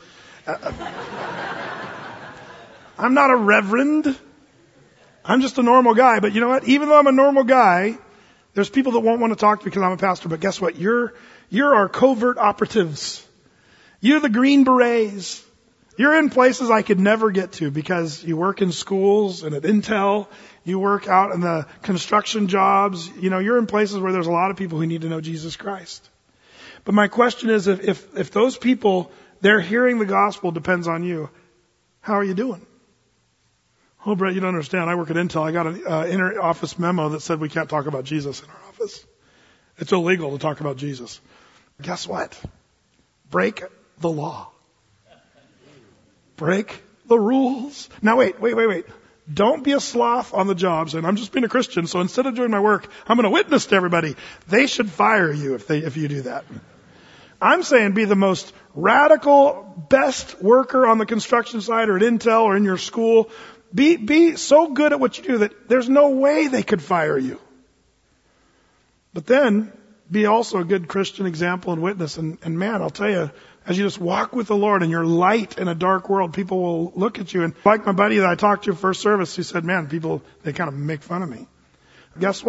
I'm not a reverend. I'm just a normal guy. But you know what? Even though I'm a normal guy, there's people that won't want to talk to me because I'm a pastor. But guess what? You're our covert operatives. You're the Green Berets. You're in places I could never get to because you work in schools and at Intel. You work out in the construction jobs. You're in places where there's a lot of people who need to know Jesus Christ. But my question is, if those people, they're hearing the gospel depends on you, how are you doing? Oh, Brett, you don't understand. I work at Intel. I got an inner office memo that said we can't talk about Jesus in our office. It's illegal to talk about Jesus. Guess what? Break the law. Break the rules. Now wait. Don't be a sloth on the job saying, I'm just being a Christian, so instead of doing my work, I'm going to witness to everybody. They should fire you if you do that. I'm saying be the most radical, best worker on the construction site or at Intel or in your school. Be so good at what you do that there's no way they could fire you. But then be also a good Christian example and witness. And man, I'll tell you, as you just walk with the Lord and you're light in a dark world, people will look at you. And like my buddy that I talked to first service, he said, man, people, they kind of make fun of me. Guess what?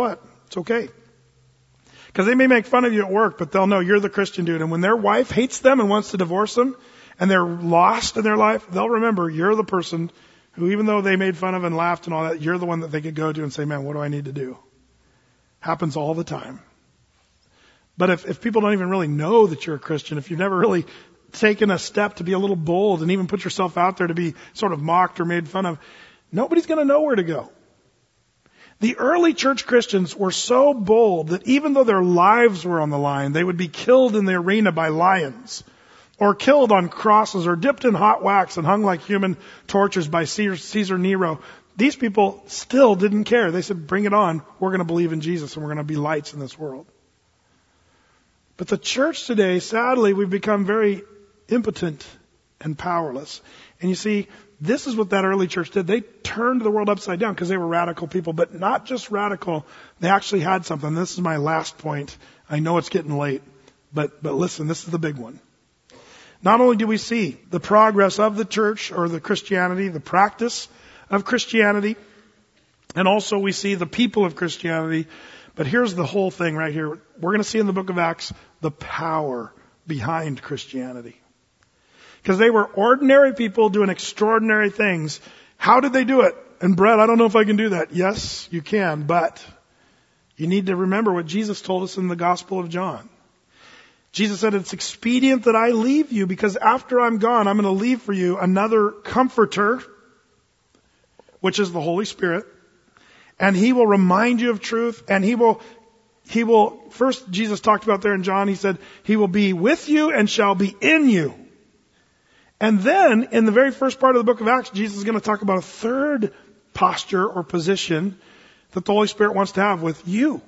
It's okay. Because they may make fun of you at work, but they'll know you're the Christian dude. And when their wife hates them and wants to divorce them, and they're lost in their life, they'll remember you're the person who, even though they made fun of and laughed and all that, you're the one that they could go to and say, man, what do I need to do? Happens all the time. But if people don't even really know that you're a Christian, if you've never really taken a step to be a little bold and even put yourself out there to be sort of mocked or made fun of, nobody's going to know where to go. The early church Christians were so bold that even though their lives were on the line, they would be killed in the arena by lions, or killed on crosses, or dipped in hot wax and hung like human torches by Caesar Nero. These people still didn't care. They said, bring it on. We're going to believe in Jesus and we're going to be lights in this world. But the church today, sadly, we've become very impotent and powerless. And you see, this is what that early church did. They turned the world upside down because they were radical people, but not just radical. They actually had something. This is my last point. I know it's getting late, but listen, this is the big one. Not only do we see the progress of the church or the Christianity, the practice of Christianity, and also we see the people of Christianity, but here's the whole thing right here. We're going to see in the book of Acts the power behind Christianity. Because they were ordinary people doing extraordinary things. How did they do it? And Brett, I don't know if I can do that. Yes, you can, but you need to remember what Jesus told us in the Gospel of John. Jesus said, it's expedient that I leave you because after I'm gone, I'm going to leave for you another comforter, which is the Holy Spirit. And he will remind you of truth. And he will, first Jesus talked about there in John, he said, he will be with you and shall be in you. And then in the very first part of the book of Acts, Jesus is going to talk about a third posture or position that the Holy Spirit wants to have with you.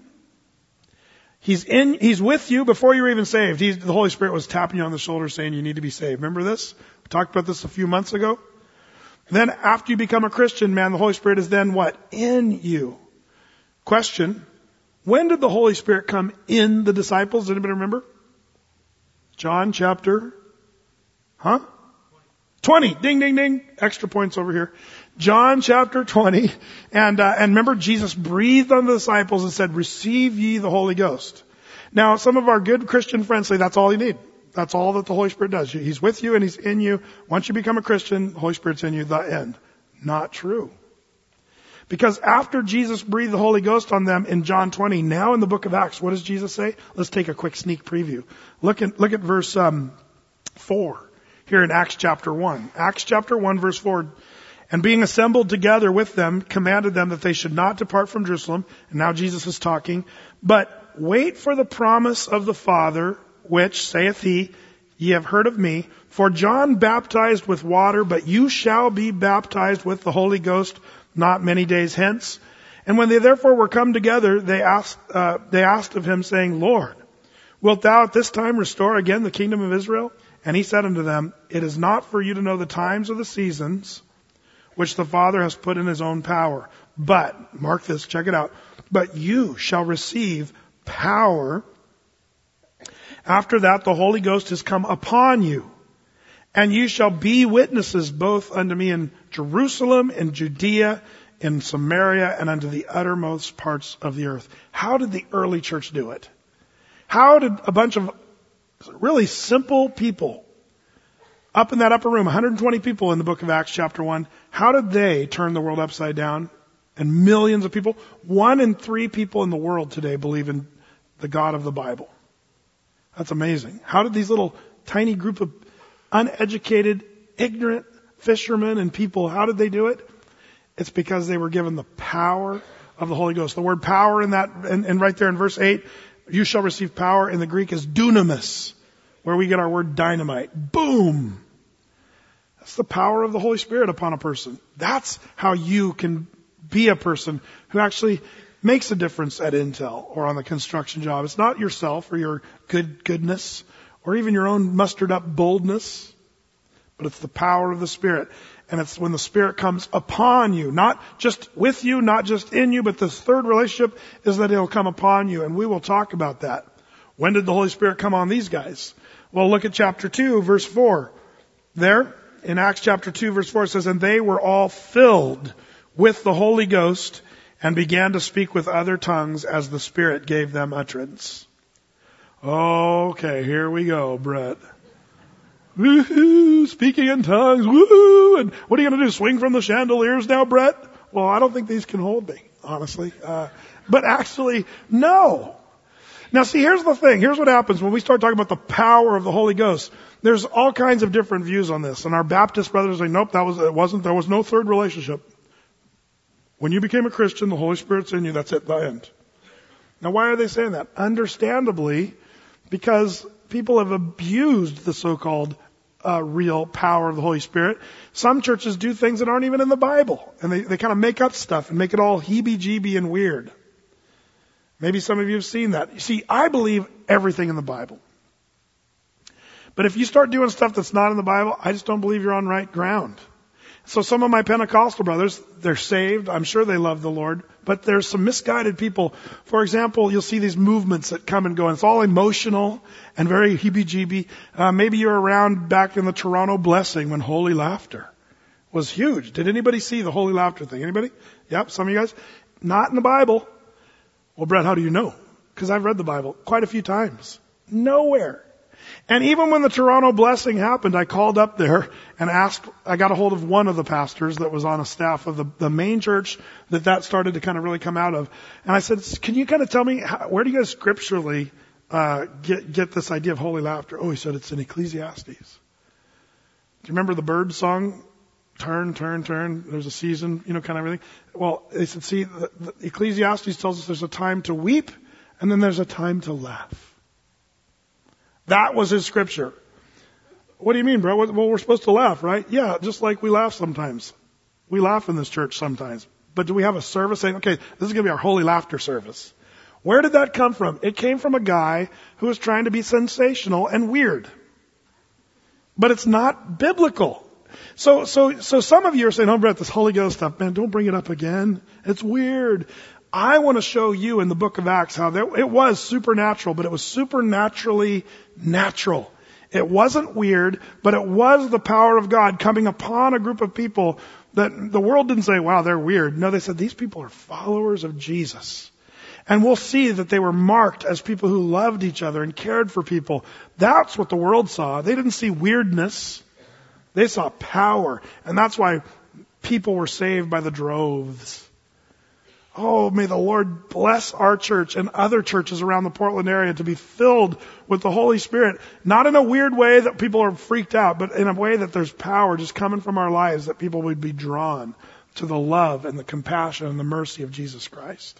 He's with you before you're even saved. The Holy Spirit was tapping you on the shoulder saying you need to be saved. Remember this? We talked about this a few months ago. Then after you become a Christian, man, the Holy Spirit is then what? In you. Question. When did the Holy Spirit come in the disciples? Does anybody remember? John chapter 20. Ding, ding, ding. Extra points over here. John chapter 20. And remember, Jesus breathed on the disciples and said, receive ye the Holy Ghost. Now, some of our good Christian friends say that's all you need. That's all that the Holy Spirit does. He's with you and He's in you. Once you become a Christian, the Holy Spirit's in you, the end. Not true. Because after Jesus breathed the Holy Ghost on them in John 20, now in the book of Acts, what does Jesus say? Let's take a quick sneak preview. Look at verse 4. Here in Acts chapter 1. Acts chapter 1 verse 4. And being assembled together with them, commanded them that they should not depart from Jerusalem. And now Jesus is talking. But wait for the promise of the Father, which, saith he, ye have heard of me. For John baptized with water, but you shall be baptized with the Holy Ghost not many days hence. And when they therefore were come together, they asked of him, saying, Lord, wilt thou at this time restore again the kingdom of Israel? And he said unto them, it is not for you to know the times or the seasons which the Father has put in His own power. But, mark this, check it out. But you shall receive power. After that, the Holy Ghost is come upon you. And you shall be witnesses both unto me in Jerusalem, in Judea, in Samaria, and unto the uttermost parts of the earth. How did the early church do it? How did a bunch of really simple people up in that upper room, 120 people in the book of Acts chapter 1, how did they turn the world upside down? And millions of people, 1 in 3 people in the world today believe in the God of the Bible. That's amazing. How did these little tiny group of uneducated, ignorant fishermen and people, how did they do it? It's because they were given the power of the Holy Ghost. The word power in that, and right there in verse 8, you shall receive power in the Greek is dunamis, where we get our word dynamite. Boom! That's the power of the Holy Spirit upon a person. That's how you can be a person who actually makes a difference at Intel or on the construction job. It's not yourself or your goodness or even your own mustered up boldness, but it's the power of the Spirit. And it's when the Spirit comes upon you, not just with you, not just in you, but this third relationship is that He'll come upon you. And we will talk about that. When did the Holy Spirit come on these guys? Well, look at chapter 2, verse 4. There, in Acts chapter 2, verse 4, it says, and they were all filled with the Holy Ghost and began to speak with other tongues as the Spirit gave them utterance. Okay, here we go, Brett. Woohoo! Speaking in tongues, woohoo! And what are you going to do? Swing from the chandeliers now, Brett? Well, I don't think these can hold me, honestly. But actually, no. Now see, here's the thing. Here's what happens when we start talking about the power of the Holy Ghost. There's all kinds of different views on this. And our Baptist brothers say, nope, there was no third relationship. When you became a Christian, the Holy Spirit's in you. That's it, the end. Now why are they saying that? Understandably, because people have abused the so-called real power of the Holy Spirit. Some churches do things that aren't even in the Bible. And they kind of make up stuff and make it all heebie-jeebie and weird. Maybe some of you have seen that. You see, I believe everything in the Bible. But if you start doing stuff that's not in the Bible, I just don't believe you're on right ground. So some of my Pentecostal brothers, they're saved. I'm sure they love the Lord. But there's some misguided people. For example, you'll see these movements that come and go, and it's all emotional and very heebie-jeebie. Maybe you're around back in the Toronto Blessing when Holy Laughter was huge. Did anybody see the Holy Laughter thing? Anybody? Yep, some of you guys. Not in the Bible. Well, Brett, how do you know? Because I've read the Bible quite a few times. Nowhere. And even when the Toronto Blessing happened, I called up there and asked, I got a hold of one of the pastors that was on a staff of the main church that started to kind of really come out of. And I said, can you kind of tell me, where do you guys scripturally get this idea of holy laughter? Oh, he said, it's in Ecclesiastes. Do you remember the bird song? Turn, turn, turn. There's a season, kind of everything. Well, they said, see, the Ecclesiastes tells us there's a time to weep and then there's a time to laugh. That was his scripture. What do you mean, bro? Well, we're supposed to laugh, right? Yeah, just like we laugh sometimes. We laugh in this church sometimes. But do we have a service saying, okay, this is going to be our holy laughter service? Where did that come from? It came from a guy who was trying to be sensational and weird. But it's not biblical. So some of you are saying, oh, Brett, this Holy Ghost stuff, man, don't bring it up again. It's weird. I want to show you in the book of Acts how it was supernatural, but it was supernaturally natural. It wasn't weird, but it was the power of God coming upon a group of people that the world didn't say, wow, they're weird. No, they said, these people are followers of Jesus. And we'll see that they were marked as people who loved each other and cared for people. That's what the world saw. They didn't see weirdness. They saw power. And that's why people were saved by the droves. Oh, may the Lord bless our church and other churches around the Portland area to be filled with the Holy Spirit. Not in a weird way that people are freaked out, but in a way that there's power just coming from our lives, that people would be drawn to the love and the compassion and the mercy of Jesus Christ.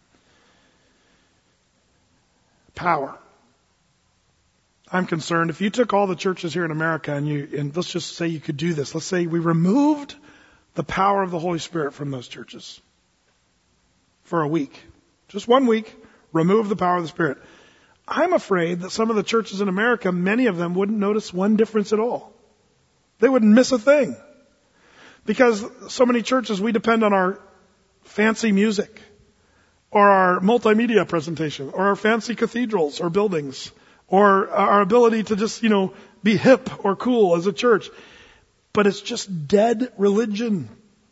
Power. I'm concerned if you took all the churches here in America and let's just say you could do this. Let's say we removed the power of the Holy Spirit from those churches. For a week. Just 1 week, remove the power of the Spirit. I'm afraid that some of the churches in America, many of them wouldn't notice one difference at all. They wouldn't miss a thing. Because so many churches, we depend on our fancy music, or our multimedia presentation, or our fancy cathedrals or buildings, or our ability to just, be hip or cool as a church. But it's just dead religion.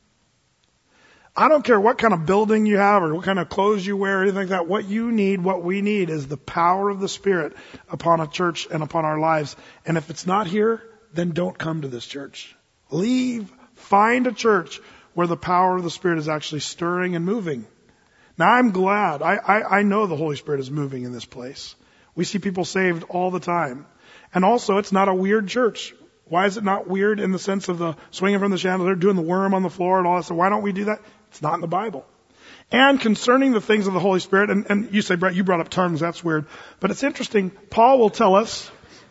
I don't care what kind of building you have or what kind of clothes you wear or anything like that. What we need is the power of the Spirit upon a church and upon our lives. And if it's not here, then don't come to this church. Leave. Find a church where the power of the Spirit is actually stirring and moving. Now I'm glad. I know the Holy Spirit is moving in this place. We see people saved all the time. And also, it's not a weird church. Why is it not weird in the sense of the swinging from the chandelier, doing the worm on the floor and all that stuff? Why don't we do that? It's not in the Bible. And concerning the things of the Holy Spirit, and you say, Brett, you brought up tongues, that's weird. But it's interesting, Paul will tell us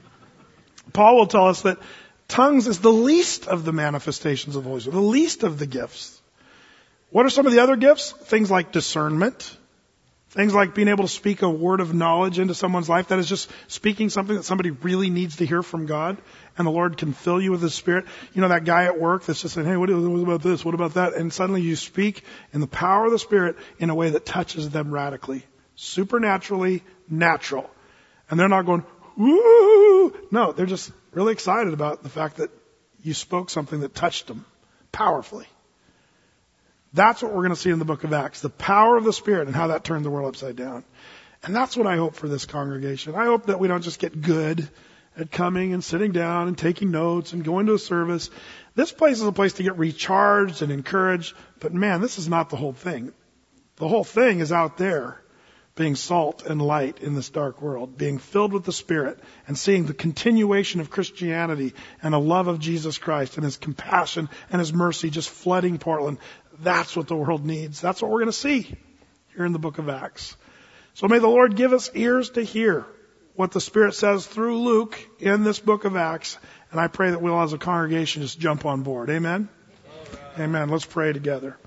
that tongues is the least of the manifestations of the Holy Spirit, the least of the gifts. What are some of the other gifts? Things like discernment. Things like being able to speak a word of knowledge into someone's life. That is just speaking something that somebody really needs to hear from God. And the Lord can fill you with His Spirit. That guy at work that's just saying, hey, what about this? What about that? And suddenly you speak in the power of the Spirit in a way that touches them radically. Supernaturally natural. And they're not going, woo! No, they're just really excited about the fact that you spoke something that touched them powerfully. That's what we're going to see in the book of Acts, the power of the Spirit and how that turned the world upside down. And that's what I hope for this congregation. I hope that we don't just get good at coming and sitting down and taking notes and going to a service. This place is a place to get recharged and encouraged. But man, this is not the whole thing. The whole thing is out there, being salt and light in this dark world, being filled with the Spirit and seeing the continuation of Christianity and a love of Jesus Christ and His compassion and His mercy just flooding Portland. That's what the world needs. That's what we're going to see here in the book of Acts. So may the Lord give us ears to hear what the Spirit says through Luke in this book of Acts. And I pray that we'll, as a congregation, just jump on board. Amen? Right. Amen. Let's pray together.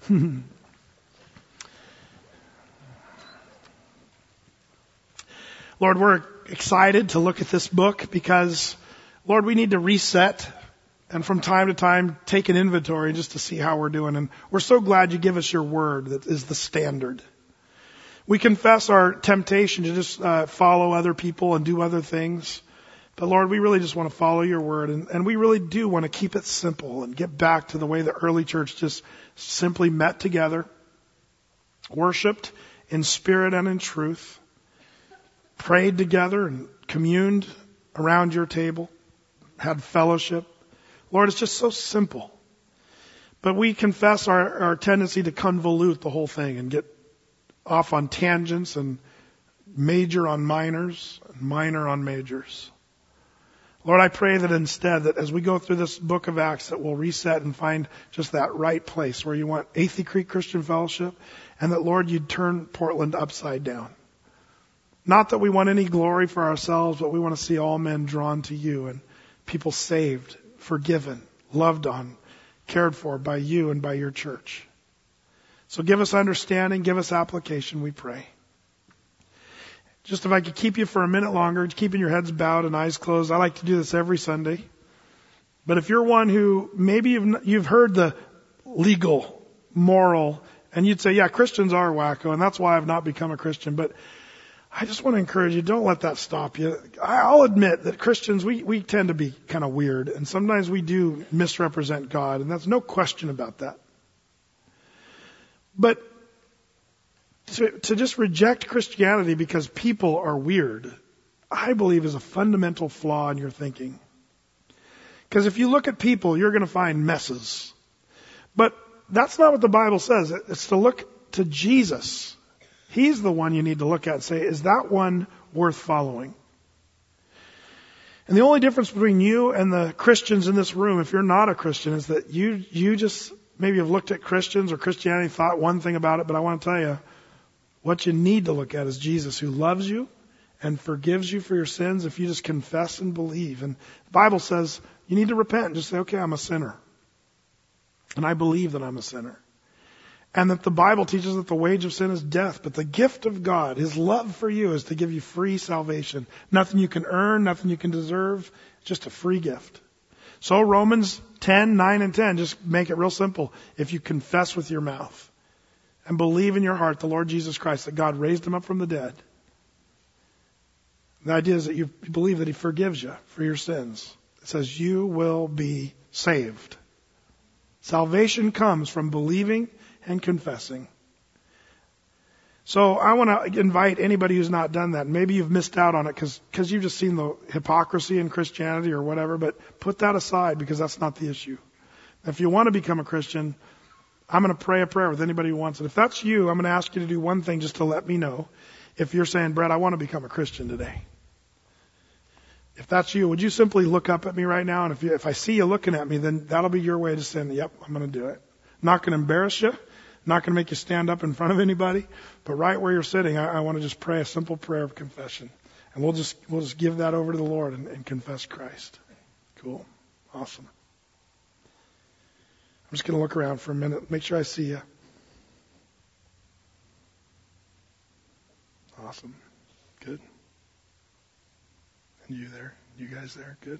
Lord, we're excited to look at this book because, Lord, we need to reset and from time to time take an inventory just to see how we're doing. And we're so glad you give us your word that is the standard. We confess our temptation to just follow other people and do other things. But Lord, we really just want to follow your word. And we really do want to keep it simple and get back to the way the early church just simply met together, worshiped in spirit and in truth, prayed together and communed around your table, had fellowship. Lord, it's just so simple. But we confess our tendency to convolute the whole thing and get off on tangents and major on minors, and minor on majors. Lord, I pray that instead, that as we go through this book of Acts, that we'll reset and find just that right place where you want Athey Creek Christian Fellowship, and that, Lord, you'd turn Portland upside down. Not that we want any glory for ourselves, but we want to see all men drawn to you and people saved, forgiven, loved on, cared for by you and by your church. So give us understanding, give us application, we pray. Just if I could keep you for a minute longer, keeping your heads bowed and eyes closed. I like to do this every Sunday. But if you're one who maybe you've heard the legal, moral, and you'd say, yeah, Christians are wacko, and that's why I've not become a Christian. But I just want to encourage you, don't let that stop you. I'll admit that Christians, we tend to be kind of weird, and sometimes we do misrepresent God, and there's no question about that. But to just reject Christianity because people are weird, I believe is a fundamental flaw in your thinking. Because if you look at people, you're going to find messes. But that's not what the Bible says. It's to look to Jesus. He's the one you need to look at and say, is that one worth following? And the only difference between you and the Christians in this room, if you're not a Christian, is that you just maybe have looked at Christians or Christianity, thought one thing about it, but I want to tell you, what you need to look at is Jesus, who loves you and forgives you for your sins if you just confess and believe. And the Bible says you need to repent and just say, okay, I'm a sinner. And I believe that I'm a sinner. And that the Bible teaches that the wage of sin is death, but the gift of God, His love for you, is to give you free salvation. Nothing you can earn, nothing you can deserve, just a free gift. So Romans 10, 9, and 10, just make it real simple. If you confess with your mouth and believe in your heart the Lord Jesus Christ, that God raised Him up from the dead, the idea is that you believe that He forgives you for your sins. It says you will be saved. Salvation comes from believing and confessing. So I want to invite anybody who's not done that. Maybe you've missed out on it because you've just seen the hypocrisy in Christianity or whatever, but put that aside because that's not the issue. If you want to become a Christian, I'm going to pray a prayer with anybody who wants it. If that's you, I'm going to ask you to do one thing just to let me know. If you're saying, Brett, I want to become a Christian today. If that's you, would you simply look up at me right now? And if I see you looking at me, then that'll be your way to say, yep, I'm going to do it. Not going to embarrass you. Not going to make you stand up in front of anybody. But right where you're sitting, I want to just pray a simple prayer of confession. And we'll just give that over to the Lord and confess Christ. Cool. Awesome. I'm just going to look around for a minute. Make sure I see you. Awesome. Good. And you there? You guys there? Good.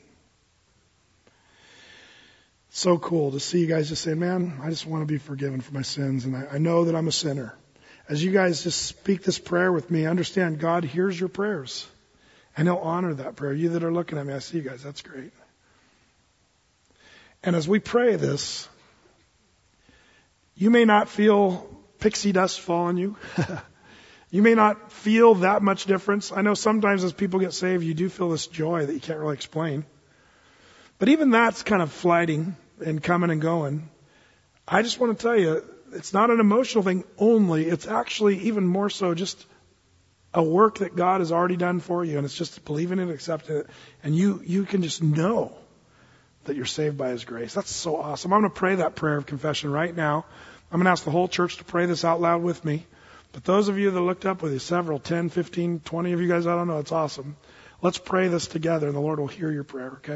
So cool to see you guys just saying, man, I just want to be forgiven for my sins. And I know that I'm a sinner. As you guys just speak this prayer with me, understand God hears your prayers. And He'll honor that prayer. You that are looking at me, I see you guys. That's great. And as we pray this, You may not feel pixie dust fall on you. You may not feel that much difference. I know sometimes as people get saved, you do feel this joy that you can't really explain. But even that's kind of flighting and coming and going. I just want to tell you, it's not an emotional thing only. It's actually even more so just a work that God has already done for you. And it's just believing it, accepting it. And you can just know that you're saved by His grace. That's so awesome. I'm going to pray that prayer of confession right now. I'm going to ask the whole church to pray this out loud with me. But those of you that looked up with you, several, 10, 15, 20 of you guys, I don't know, it's awesome. Let's pray this together and the Lord will hear your prayer, okay?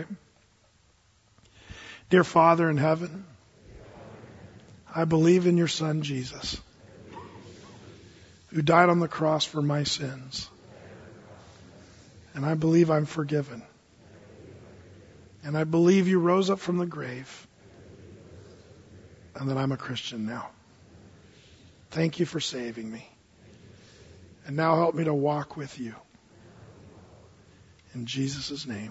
Dear Father in heaven, I believe in your Son, Jesus, who died on the cross for my sins. And I believe I'm forgiven. And I believe you rose up from the grave and that I'm a Christian now. Thank you for saving me. And now help me to walk with you. In Jesus' name.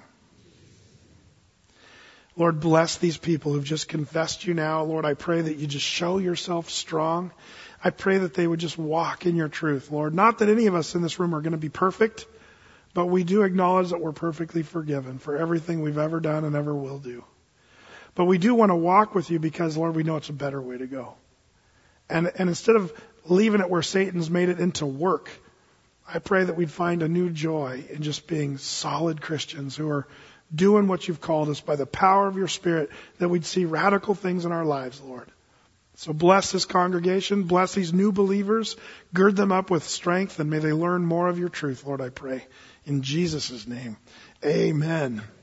Lord, bless these people who've just confessed you now. Lord, I pray that you just show yourself strong. I pray that they would just walk in your truth, Lord. Not that any of us in this room are going to be perfect, but we do acknowledge that we're perfectly forgiven for everything we've ever done and ever will do. But we do want to walk with you because, Lord, we know it's a better way to go. And instead of leaving it where Satan's made it into work, I pray that we'd find a new joy in just being solid Christians who are doing what you've called us by the power of your Spirit, that we'd see radical things in our lives, Lord. So bless this congregation, bless these new believers, gird them up with strength, and may they learn more of your truth, Lord, I pray. In Jesus' name, amen.